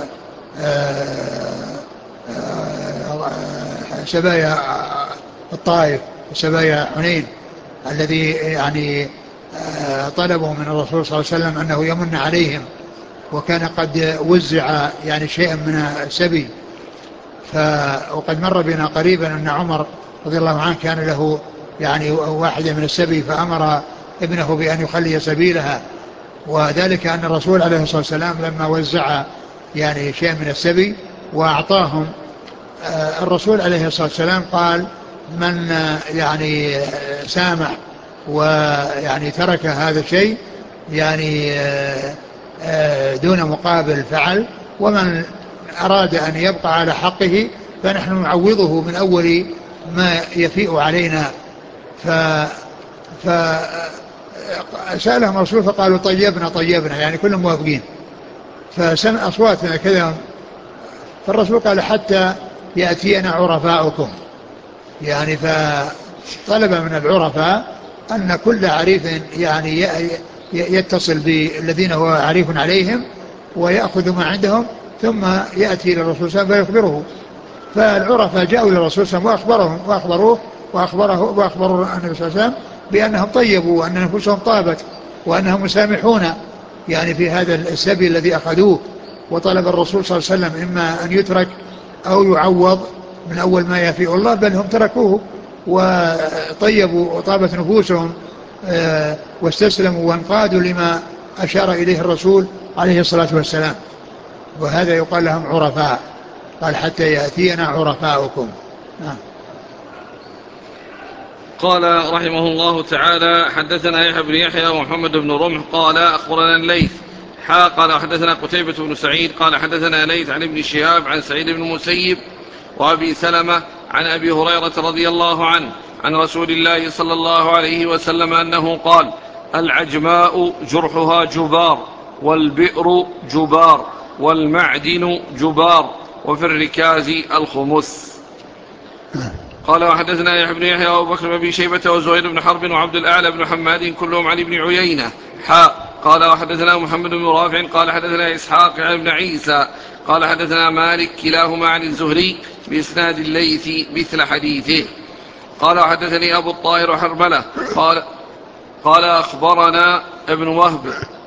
سبايا الطائف وسبايا حنين الذي يعني طلبوا من الرسول صلى الله عليه وسلم أنه يمن عليهم، وكان قد وزع يعني شيئا من السبي. وقد مر بنا قريبا أن عمر رضي الله عنه كان له يعني واحدة من السبي، فأمر ابنه بأن يخلي سبيلها، وذلك أن الرسول عليه الصلاة والسلام لما وزع يعني شيء من السبي وأعطاهم، الرسول عليه الصلاة والسلام قال: من يعني سامح ويعني ترك هذا الشيء يعني دون مقابل فعل، ومن أراد أن يبقى على حقه فنحن نعوضه من أول ما يفيء علينا. فسألهم الرسول فقالوا: طيبنا يعني كلهم موافقين. فسمع أصواتنا كذا، فالرسول قال: حتى يأتينا عرفاؤكم، يعني فطلب من العرفاء أن كل عريف يعني يتصل بالذين هو عريف عليهم ويأخذ ما عندهم ثم يأتي إلى الرسول صلى الله عليه وسلم فيخبره. فالعرفاء جاءوا إلى الرسول صلى الله عليه وسلم وأخبروا النبي صلى الله عليه وسلم بأنهم طيبوا وأن نفوسهم طابت وأنهم مسامحون يعني في هذا السبي الذي أخذوه. وطلب الرسول صلى الله عليه وسلم إما أن يترك أو يعوض من أول ما يفيء الله، بل هم تركوه وطيبوا وطابت نفوسهم واستسلموا وانقادوا لما أشار إليه الرسول عليه الصلاة والسلام. وهذا يقال لهم عرفاء، قال: حتى يأتينا عرفاؤكم. قال رحمه الله تعالى: حدثنا يحيى بن يحيى ومحمد بن رمح قال أخبرنا الليث قال حدثنا قتيبة بن سعيد قال حدثنا ليث عن ابن شهاب عن سعيد بن المسيب وأبي سلمة عن أبي هريرة رضي الله عنه عن رسول الله صلى الله عليه وسلم أنه قال: العجماء جرحها جبار، والبئر جبار، والمعدن جبار، وفي الركاز الخمس. قال: وحدثنا يحيى بن يحيى وابو بكر بن شيبة وزهير بن حرب وعبد الأعلى بن حماد كلهم عن ابن عيينة. قال: وحدثنا محمد بن رافع قال حدثنا إسحاق عن ابن عيسى قال حدثنا مالك كلاهما عن الزهري بإسناد الليث مثل حديثه. قال: وحدثني أبو الطاهر وحرملة قال أخبرنا ابن وهب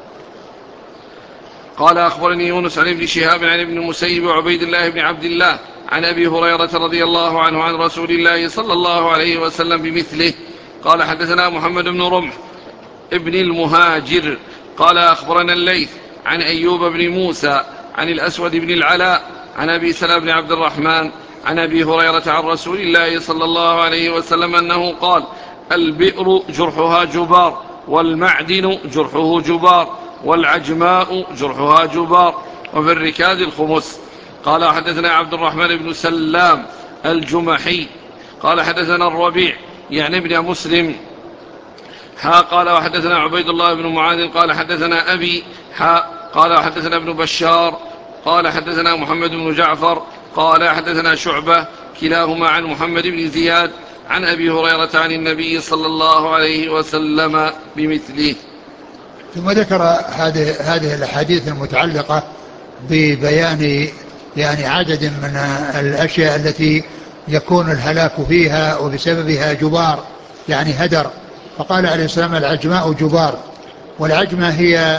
قال أخبرني يونس عن ابن شهاب عن ابن المسيب وعبيد الله بن عبد الله عن أبي هريرة رضي الله عنه عن رسول الله صلى الله عليه وسلم بمثله. قال: حدثنا محمد بن رمح ابن المهاجر قال أخبرنا الليث عن أيوب بن موسى عن الأسود بن العلاء عن أبي سلمة بن عبد الرحمن عن أبي هريرة عن رسول الله صلى الله عليه وسلم أنه قال: البئر جرحها جبار، والمعدن جرحه جبار، والعجماء جرحها جبار. وفي الركاز الخمس. قال حدثنا عبد الرحمن بن سلام الجمحي قال حدثنا الربيع يعني ابن مسلم قال وحدثنا عبيد الله بن معاذ قال حدثنا أبي قال حدثنا ابن بشار قال حدثنا محمد بن جعفر قال حدثنا شعبة كلاهما عن محمد بن زياد عن أبي هريرة عن النبي صلى الله عليه وسلم بمثله. ثم ذكر هذه الأحاديث المتعلقة ببيان يعني عدد من الأشياء التي يكون الهلاك فيها وبسببها جبار يعني هدر. فقال عليه السلام العجماء جبار، والعجمة هي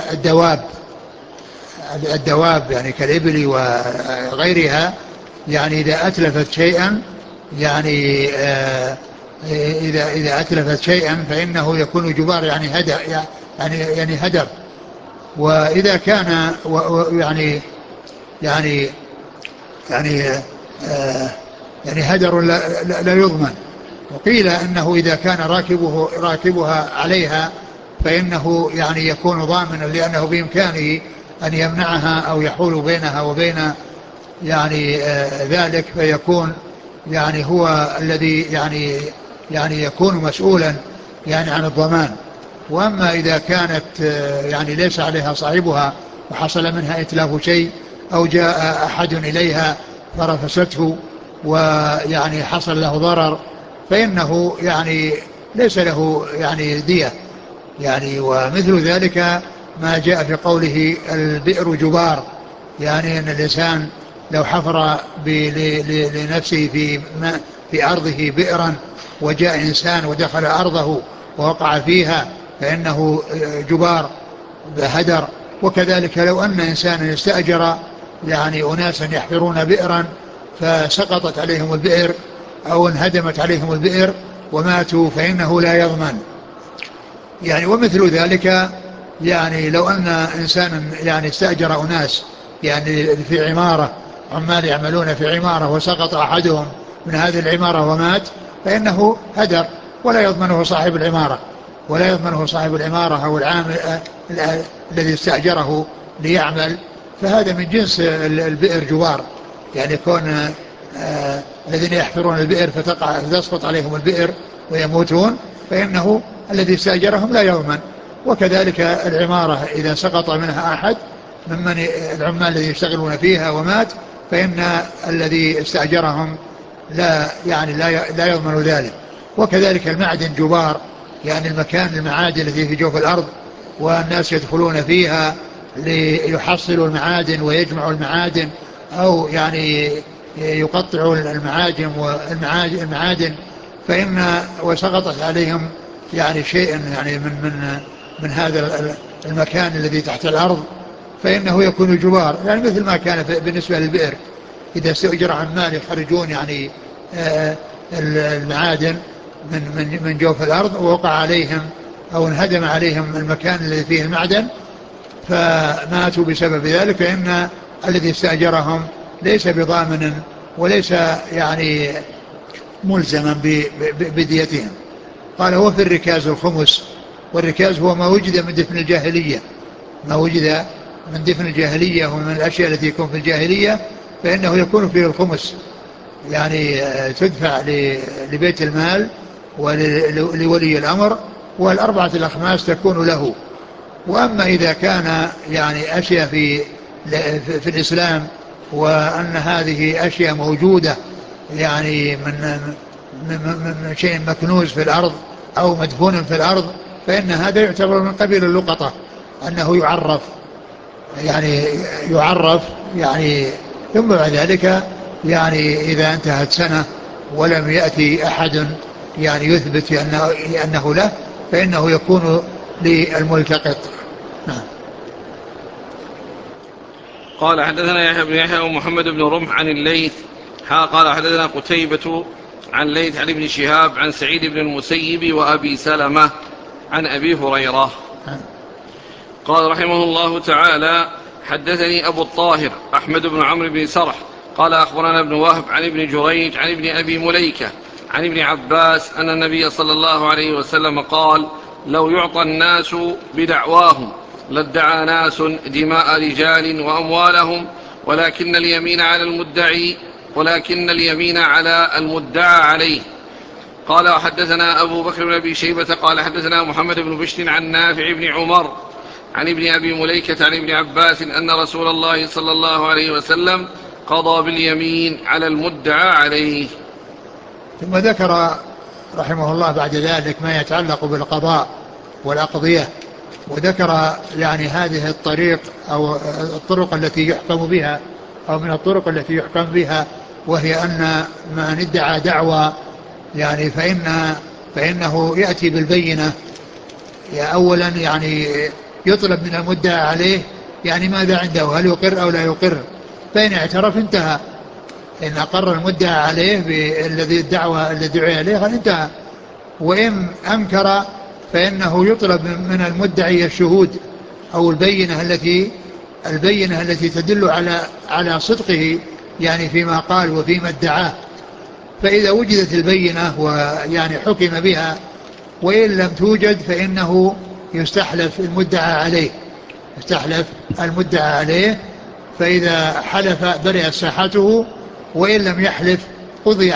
الدواب يعني كالإبل وغيرها، يعني إذا أتلفت شيئا يعني إذا أتلفت شيئا فإنه يكون جبار يعني هدر يعني هدر. وإذا كان يعني يعني يعني يعني هدر لا يضمن. وقيل انه اذا كان راكبها عليها فانه يعني يكون ضامنا، لانه بامكانه ان يمنعها او يحول بينها وبين يعني ذلك، فيكون يعني هو الذي يعني يكون مسؤولا يعني عن الضمان. واما اذا كانت يعني ليس عليها صاحبها وحصل منها اتلاف شيء او جاء احد اليها فرفسته ويعني حصل له ضرر، فانه يعني ليس له يعني دية يعني. ومثل ذلك ما جاء في قوله البئر جبار، يعني ان الانسان لو حفر لنفسه في ارضه بئرا وجاء انسان ودخل ارضه ووقع فيها فانه جبار هدر. وكذلك لو ان انسانا استاجر يعني اناسا يحفرون بئرا فسقطت عليهم البئر او انهدمت عليهم البئر وماتوا فانه لا يضمن يعني. ومثل ذلك يعني لو ان انسانا يعني استاجر اناس يعني في عمارة، عمال يعملون في عمارة وسقط احدهم من هذه العمارة ومات فانه هدر ولا يضمنه صاحب العمارة، او العامل الذي استأجره ليعمل. فهذا من جنس البئر جوار، يعني يكون الذين يحفرون البئر فتسقط عليهم البئر ويموتون فإنه الذي استأجرهم لا يضمن. وكذلك العمارة إذا سقط منها أحد ممن العمال الذين يشتغلون فيها ومات فإن الذي استأجرهم لا يضمن ذلك. وكذلك المعدن جبار، يعني المعادن التي في جوف الأرض والناس يدخلون فيها ليحصلوا المعادن ويجمعوا المعادن أو يعني يقطعوا المعادن فإن وسقطت عليهم يعني شيء يعني من هذا المكان الذي تحت الأرض فإنه يكون جبار، يعني مثل ما كان بالنسبة للبئر إذا استأجر عمال يخرجون يعني المعادن من جوف الأرض ووقع عليهم أو انهدم عليهم المكان الذي فيه المعدن فماتوا بسبب ذلك، فإن الذي استأجرهم ليس بضامن وليس يعني ملزما بديتهم. قال هو في الركاز الخمس، والركاز هو ما وجد من دفن الجاهلية ومن الأشياء التي يكون في الجاهلية فإنه يكون فيه الخمس، يعني تدفع لبيت المال ولولي الأمر، والأربعة الأخماس تكون له. وأما إذا كان يعني أشياء في الإسلام وأن هذه أشياء موجودة يعني من شيء مكنوز في الأرض أو مدفون في الأرض فإن هذا يعتبر من قبيل اللقطة، أنه يعرف يعني ثم بعد ذلك يعني إذا انتهت سنة ولم يأتي أحد يعني يثبت أنه له فإنه يكون للملتقط. نعم. قال حدثنا يحيى بن يحيى ومحمد بن رمح عن الليث قال حدثنا قتيبة عن ليث عن ابن شهاب عن سعيد بن المسيب وأبي سلمة عن أبي هريرة قال رحمه الله تعالى حدثني أبو الطاهر أحمد بن عمرو بن سرح قال أخبرنا ابن وهب عن ابن جريج عن ابن أبي مليكة عن ابن عباس أن النبي صلى الله عليه وسلم قال: لو يعطى الناس بدعواهم لادعى ناس دماء رجال وأموالهم، ولكن اليمين على المدعى عليه. قال: وحدثنا أبو بكر بن أبي شيبة قال حدثنا محمد بن بشر عن نافع بن عمر عن ابن أبي مليكة عن ابن عباس أن رسول الله صلى الله عليه وسلم قضى باليمين على المدعى عليه. ثم ذكر رحمه الله بعد ذلك ما يتعلق بالقضاء والأقضية، وذكر يعني هذه الطريق أو الطرق التي يحكم بها، أو من الطرق التي يحكم بها، وهي أن من ادعى دعوى يعني فإنه يأتي بالبينة. أولا يعني يطلب من المدعى عليه يعني ماذا عنده، هل يقر أو لا يقر، فإن اعترف انتهى، إن أقر المدعى عليه بالذي الدعوة الذي دعي عليه قد انتهى. وإن أنكر فإنه يطلب من المدعي الشهود أو البينة التي تدل على صدقه يعني فيما قال وفيما ادعاه. فإذا وجدت البينة ويعني حكم بها، وإن لم توجد فإنه يستحلف المدعى عليه، فإذا حلف برئت ساحته، وإن لم يحلف قضي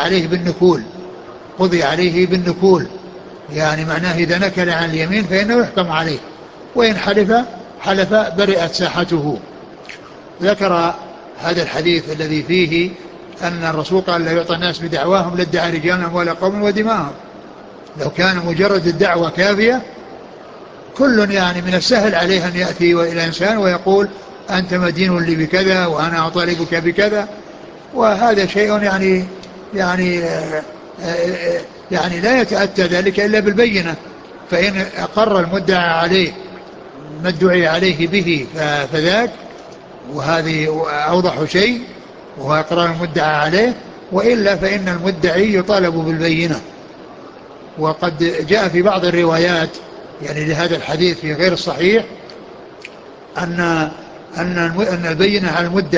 عليه بالنكول. يعني معناه إذا نكل عن اليمين فإنه يحكم عليه، وإن حلف برئت ساحته. ذكر هذا الحديث الذي فيه أن الرسول قال: لا يعطى الناس بدعواهم لادعى رجال أموال قوم ودماءهم. لو كان مجرد الدعوة كافية، كل يعني من السهل عليه أن يأتي إلى إنسان ويقول: أنت مدين لي بكذا وأنا أطالبك بكذا، وهذا شيء يعني يعني لا يتأتى ذلك إلا بالبينة. فإن أقر المدعى عليه ما ادعي عليه به فذاك، وهذه أوضح شيء، وهو إقرار المدعى عليه. وإلا فإن المدعي يطالب بالبينة. وقد جاء في بعض الروايات يعني لهذا الحديث في غير الصحيح أن البينة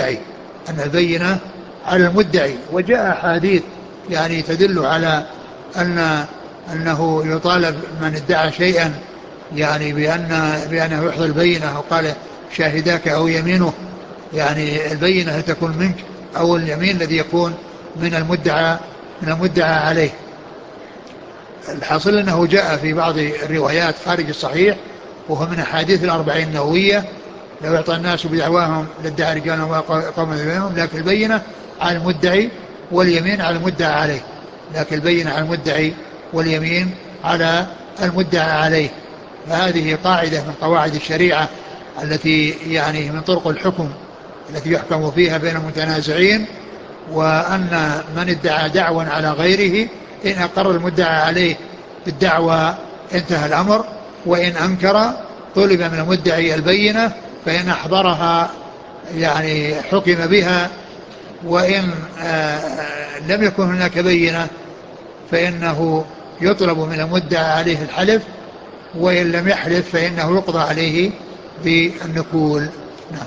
على المدعي، وجاء حديث يعني تدل على أنه يطالب من ادعى شيئا يعني بأنه يحضر البينة، وقال: شاهداك أو يمينه، يعني البينة تكون منك أو اليمين الذي يكون من المدعى عليه. الحاصل أنه جاء في بعض الروايات خارج الصحيح، وهو من أحاديث الأربعين النووية: لو يعطى الناس بدعواهم لادعى رجال وقوم بينهم، لكن البينة على المدعي واليمين على المدعى عليه. فهذه قاعدة من قواعد الشريعة التي يعني من طرق الحكم التي يحكم فيها بين المتنازعين، وأن من ادعى دعوى على غيره إن أقر المدعى عليه بالدعوى انتهى الأمر، وإن أنكر طلب من المدعي البينة، فإن أحضرها يعني حكم بها، وإن لم يكن هناك بينة فإنه يطلب من المدعى عليه الحلف، وإن لم يحلف فإنه يقضى عليه بالنكول. نعم.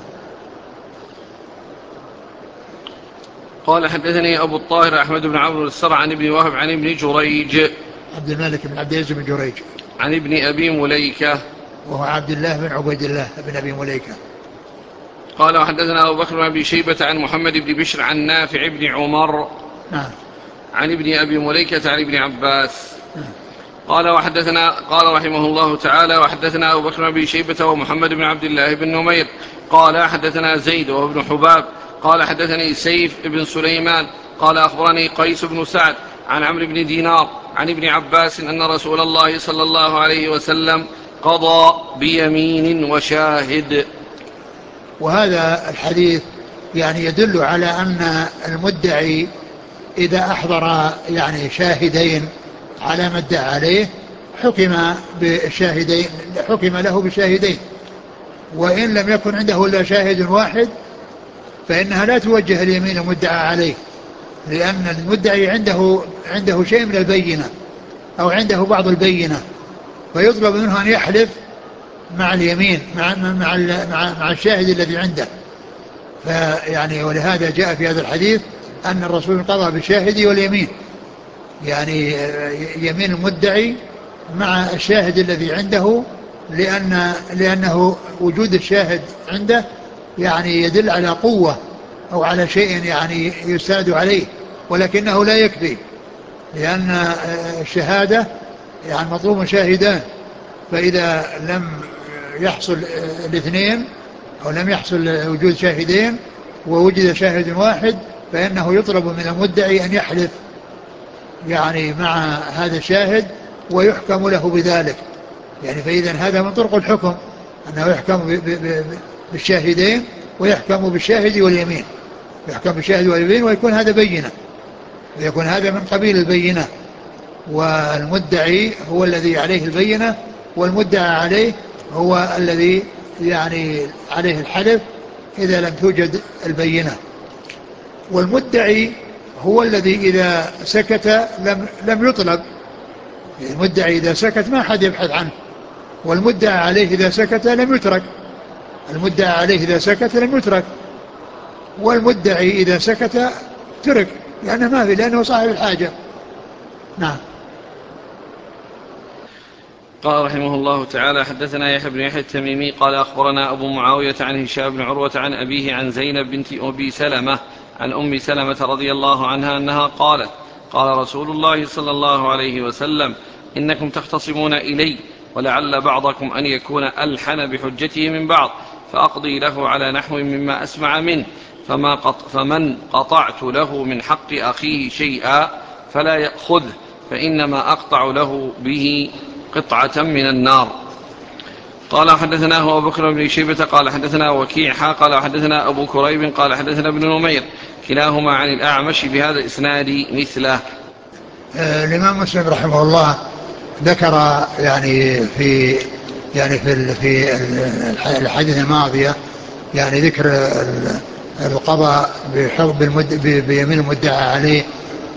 قال: حدثني أبو الطاهر أحمد بن عمرو السرع عن ابن وهب عن ابن جريج عبد الملك بن عبد العزيز بن جريج عن ابن أبي مليكة وهو عبد الله بن عبيد الله بن أبي مليكة. قال: وحدثنا أبو بكر بن أبي شيبة عن محمد بن بشر عن نافع بن عمر نعم. عن ابن أبي مليكة عن ابن عباس. نعم. قال رحمه الله تعالى: وحدثنا أبو بكر بن أبي شيبة ومحمد بن عبد الله بن نمير قال: حدثنا زيد وابن حباب قال: حدثني سيف بن سليمان قال: أخبرني قيس بن سعد عن عمرو بن دينار عن ابن عباس أن رسول الله صلى الله عليه وسلم قضى بيمين وشاهد. وهذا الحديث يعني يدل على أن المدعي إذا أحضر يعني شاهدين على ما ادعى عليه حكم له بشاهدين، وإن لم يكن عنده إلا شاهد واحد فإنها لا توجه اليمين المدعى عليه، لأن المدعي عنده شيء من البينة أو عنده بعض البينة، فيطلب منه أن يحلف مع اليمين مع الشاهد الذي عنده. فيعني ولهذا جاء في هذا الحديث أن الرسول قضى بالشاهد واليمين، يعني يمين المدعي مع الشاهد الذي عنده، لأنه وجود الشاهد عنده يعني يدل على قوة أو على شيء يعني يساعد عليه، ولكنه لا يكفي، لأن الشهادة يعني مطلوب شاهدان، فإذا لم يحصل الاثنين أو لم يحصل وجود شاهدين ووجد شاهد واحد، فإنه يطلب من المدعي أن يحلف يعني مع هذا الشاهد ويحكم له بذلك. يعني فإذا هذا من طرق الحكم، أنه يحكم بالشاهدين ويحكم بالشاهد واليمين، يحكم بالشاهد واليمين، ويكون هذا بينة، ويكون هذا من قبيل البينة، والمدعي هو الذي عليه البينة، والمدعى عليه هو الذي يعني عليه الحلف إذا لم توجد البينة. والمدعي هو الذي إذا سكت لم يطلب، المدعي إذا سكت ما حد يبحث عنه، والمدعى عليه إذا سكت لم يترك، المدعى عليه إذا سكت لم يترك، والمدعي إذا سكت ترك لأنه ما في، لأنه صاحب الحاجة. نعم. قال رحمه الله تعالى: حدثنا يحيى بن يحيى التميمي قال أخبرنا أبو معاوية عن هشام بن عروة عن أبيه عن زينب بنت أبي سلمة عن أم سلمة رضي الله عنها أنها قالت: قال رسول الله صلى الله عليه وسلم: إنكم تختصمون إلي، ولعل بعضكم أن يكون ألحن بحجته من بعض، فأقضي له على نحو مما أسمع منه، فمن قطعت له من حق أخيه شيئا فلا يأخذه، فإنما أقطع له به قطعة من النار. قال: حدثناه أبو بكر بن شيبة قال حدثنا وكيع قال حدثنا أبو كريب قال حدثنا ابن نمير كلاهما عن الأعمش بهذا الإسناد مثله. الإمام مسلم رحمه الله ذكر يعني في الحديث الماضية يعني ذكر القضاء بيمين المدعى عليه،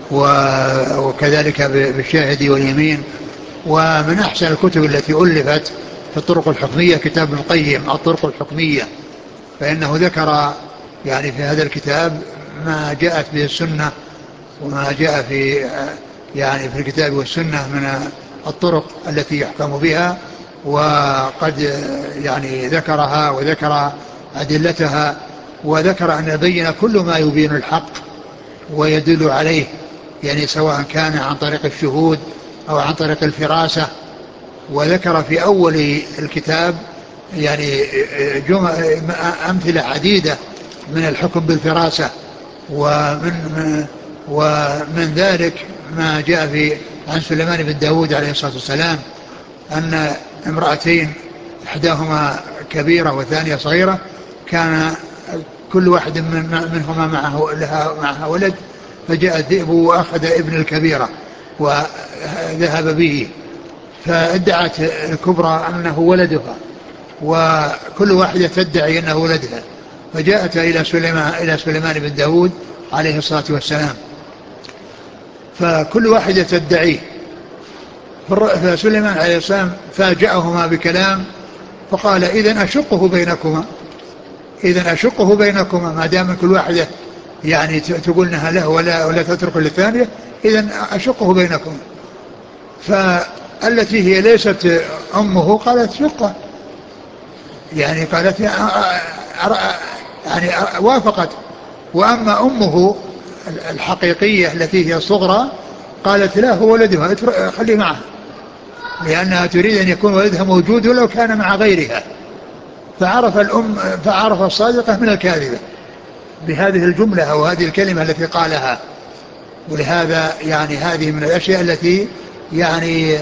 وكذلك بالشاهد واليمين. ومن أحسن الكتب التي ألفت في الطرق الحكمية كتاب ابن القيم الطرق الحكمية، فإنه ذكر يعني في هذا الكتاب ما جاءت به السنة وما جاء في يعني في الكتاب والسنة من الطرق التي يحكم بها، وقد يعني ذكرها وذكر أدلتها، وذكر أن يبين كل ما يبين الحق ويدل عليه، يعني سواء كان عن طريق الشهود أو عن طريق الفراسة. وذكر في أول الكتاب يعني أمثلة عديدة من الحكم بالفراسة، ومن ذلك ما جاء عن سليمان بن داود عليه الصلاة والسلام أن امرأتين إحداهما كبيرة والثانية صغيرة، كان كل واحد منهما معها ولد، فجاء الذئب وأخذ ابن الكبيرة وذهب به، فادعت الكبرى أنه ولدها، وكل واحدة تدعي أنه ولدها، فجاءت إلى سليمان بن داود عليه الصلاة والسلام، فكل واحدة تدعيه، فسليمان عليه السلام فاجأهما بكلام فقال: إذن أشقه بينكما ما دام كل واحدة يعني تقولنها له ولا تترك للثانية، إذن أشقه بينكما. فالتي هي ليست أمه قالت شقه، يعني قالت يعني وافقت. وأما أمه الحقيقية التي هي الصغرى قالت: لا، هو ولدها، خلي معه، لأنها تريد أن يكون ولدها موجود ولو كان مع غيرها. فعرف الصادقة من الكاذبة بهذه الجملة أو هذه الكلمة التي قالها. ولهذا يعني هذه من الأشياء التي يعني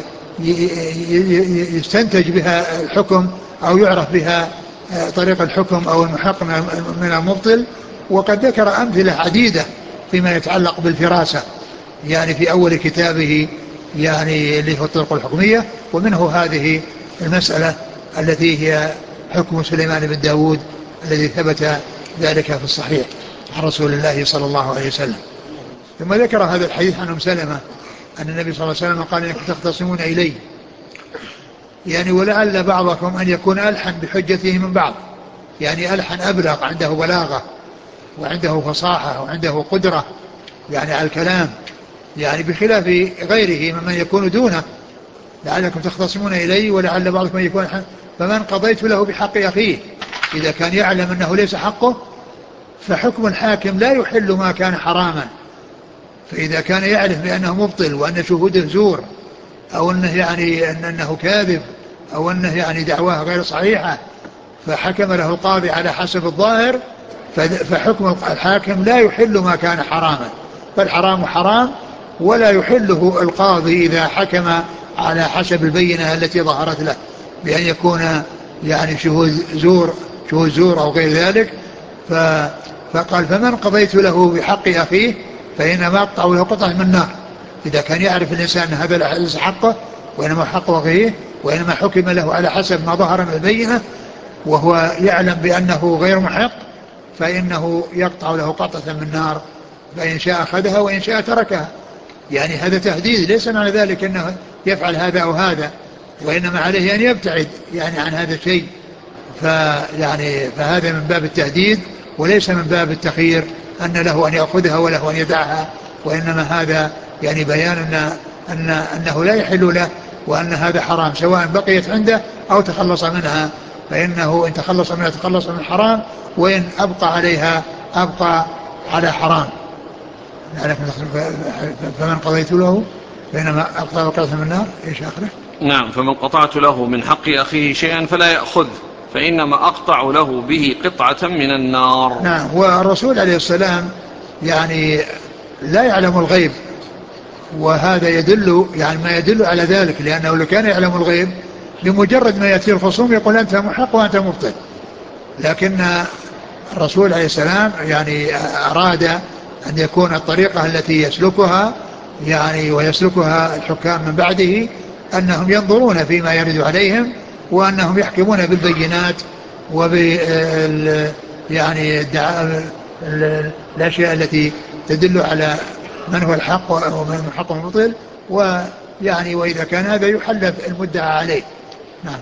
يستنتج بها الحكم أو يعرف بها طريق الحكم أو المحق من المبطل. وقد ذكر أمثلة عديدة فيما يتعلق بالفراسة يعني في أول كتابه يعني اللي هو الطرق الحكمية، ومنه هذه المسألة التي هي حكم سليمان بن داود الذي ثبت ذلك في الصحيح عن رسول الله صلى الله عليه وسلم. ثم ذكر هذا الحديث عن أم سلمة أن النبي صلى الله عليه وسلم قال: إنكم تختصمون إلي، يعني ولعل بعضكم أن يكون ألحن بحجته من بعض، يعني ألحن أبلغ، عنده بلاغة وعنده فصاحة وعنده قدرة يعني على الكلام، يعني بخلاف غيره ممن يكون دونه لعلكم تختصمون إليه ولعل بعضكم يكون فمن قضيت له بحق أخيه إذا كان يعلم أنه ليس حقه فحكم الحاكم لا يحل ما كان حراما. فإذا كان يعرف بأنه مبطل وأن شهوده زور أو أنه يعني أنه كاذب أو أنه يعني دعواه غير صحيحة فحكم له القاضي على حسب الظاهر فحكم الحاكم لا يحل ما كان حراما، فالحرام حرام ولا يحله القاضي إذا حكم على حسب البينة التي ظهرت له بأن يكون يعني شهود زور أو غير ذلك. فقال فمن قضيت له بحق أخيه فإنما أقطع له قطعة من النار. إذا كان يعرف الإنسان أن هذا ليس حقه وإنما حق أخيه وإنما حكم له على حسب ما ظهر من البينة وهو يعلم بأنه غير محق فإنه يقطع له قطعة من النار، فإن شاء أخذها وإن شاء تركها. يعني هذا تهديد، ليس معنى ذلك أنه يفعل هذا أو هذا، وإنما عليه أن يبتعد يعني عن هذا الشيء. فهذا من باب التهديد وليس من باب التخيير أن له أن يأخذها وله أن يدعها، وإنما هذا يعني بيان أنه لا يحل له وأن هذا حرام سواء بقيت عنده أو تخلص منها، فإنه إن تخلص منها تخلص من الحرام وإن أبقى عليها أبقى على حرام. فمن قضيت له فإنما أقطع وقعة من النار. إيش آخره؟ نعم. فمن قطعت له من حق أخيه شيئا فلا يأخذ فإنما أقطع له به قطعة من النار. نعم. والرسول عليه السلام يعني لا يعلم الغيب، وهذا يدل يعني ما يدل على ذلك، لأنه لو كان يعلم الغيب بمجرد ما يأتي الخصوم يقول أنت محق وأنت مبطل. لكن الرسول عليه السلام يعني أراد أن يكون الطريقة التي يسلكها يعني ويسلكها الحكام من بعده أنهم ينظرون فيما يرد عليهم وأنهم يحكمون بالبينات يعني الأشياء التي تدل على من هو الحق ومن الحق والباطل، ويعني وإذا كان هذا يحل المدعى عليه. نعم.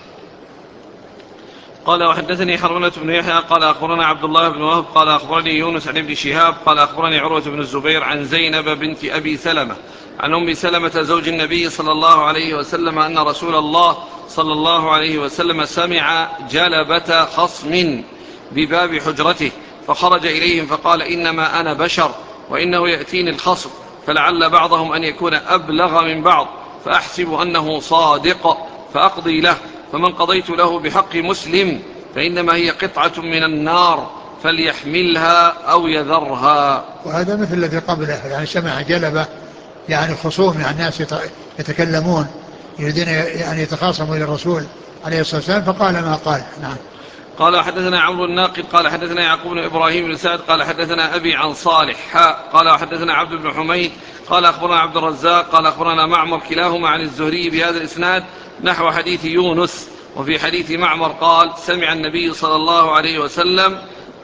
قال وحدثني حرملة بن يحيى قال أخبرنا عبد الله بن وهب قال أخبرني يونس عن ابن شهاب قال أخبرني عروة بن الزبير عن زينب بنت أبي سلمة عن أم سلمة زوج النبي صلى الله عليه وسلم أن رسول الله صلى الله عليه وسلم سمع جلبة خصم بباب حجرته فخرج إليهم فقال إنما أنا بشر وإنه يأتيني الخصم فلعل بعضهم أن يكون أبلغ من بعض فأحسب أنه صادق فأقضي له، فمن قضيت له بحق مسلم فإنما هي قطعة من النار فليحملها أو يذرها. وهذا مثل الذي قبله، يعني سمع جلبة يعني خصوم يعني الناس يتكلمون يريدون يعني يتخاصموا إلى الرسول عليه الصلاة والسلام فقال ما قال. نعم. قال حدثنا عمرو الناقد قال حدثنا يعقوب بن إبراهيم بن سعد قال حدثنا أبي عن صالح قال حدثنا عبد بن حميد قال أخبرنا عبد الرزاق قال أخبرنا معمر كلاهما عن الزهري بهذا الإسناد نحو حديث يونس. وفي حديث معمر قال سمع النبي صلى الله عليه وسلم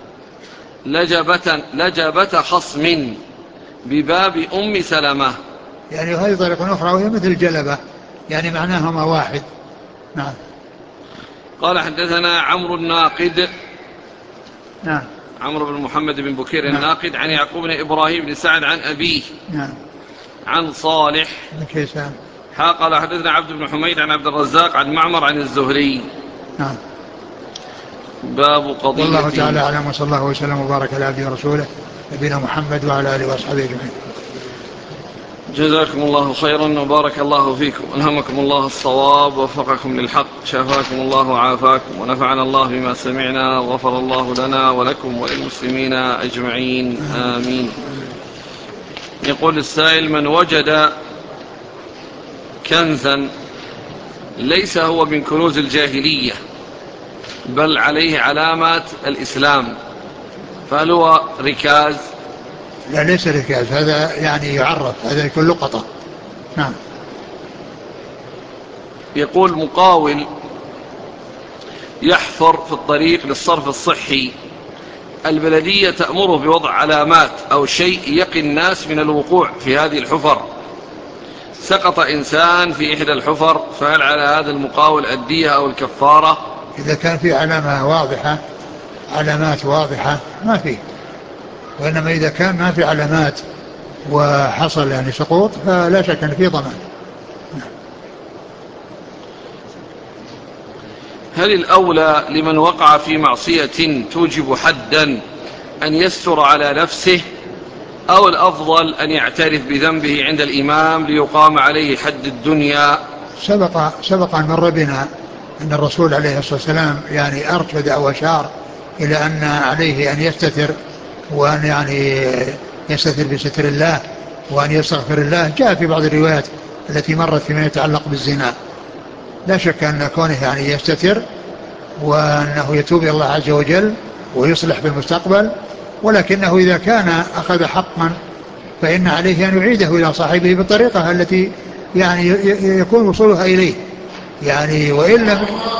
لجبة خصم بباب أم سلمة. يعني هذه طريقة أخرى وهي مثل جلبة يعني معناهما واحد. نعم. قال حدثنا عمرو الناقد نعم. عمرو بن محمد بن بكير نعم. الناقد عن يعقوب بن إبراهيم بن سعد عن أبيه نعم. عن صالح بن كيسان. قال حدثنا عبد بن حميد عن عبد الرزاق عن معمر عن الزهري. نعم. باب قضية. والله تعالى أعلم وصلى الله وسلم وبارك على عبده ورسوله نبينا محمد وعلى آله وأصحابه أجمعين. جزاكم الله خيرا وبارك الله فيكم، ألهمكم الله الصواب ووفقكم للحق، شافاكم الله وعافاكم ونفعنا الله بما سمعنا وغفر الله لنا ولكم وللمسلمين أجمعين آمين. يقول السائل من وجد كنزا ليس هو من كنوز الجاهلية بل عليه علامات الإسلام فهل هو ركاز؟ لا ليس ركاز، هذا يعني يعرف، هذا يكون لقطة. نعم. يقول مقاول يحفر في الطريق للصرف الصحي، البلدية تأمره بوضع علامات أو شيء يقي الناس من الوقوع في هذه الحفر، سقط إنسان في إحدى الحفر فهل على هذا المقاول الدية أو الكفارة؟ إذا كان في علامة واضحة علامات واضحة ما فيه، وإنما إذا كان ما في علامات وحصل يعني سقوط فلا شك أن فيه ضمان. هل الأولى لمن وقع في معصية توجب حدا أن يستر على نفسه، أو الأفضل أن يعترف بذنبه عند الإمام ليقام عليه حد الدنيا؟ سبق أن مر بنا أن الرسول عليه الصلاة والسلام يعني أرشد أو أشار إلى أن عليه أن يستتر، وأن يعني يستتر بستر الله، وأن يستغفر الله. جاء في بعض الروايات التي مرت فيما يتعلق بالزنا. لا شك أن كونه يعني يستتر وأنه يتوب إلى الله عز وجل ويصلح في المستقبل، ولكنه إذا كان أخذ حقا فإن عليه أن يعيده إلى صاحبه بالطريقة التي يعني يكون وصولها إليه، يعني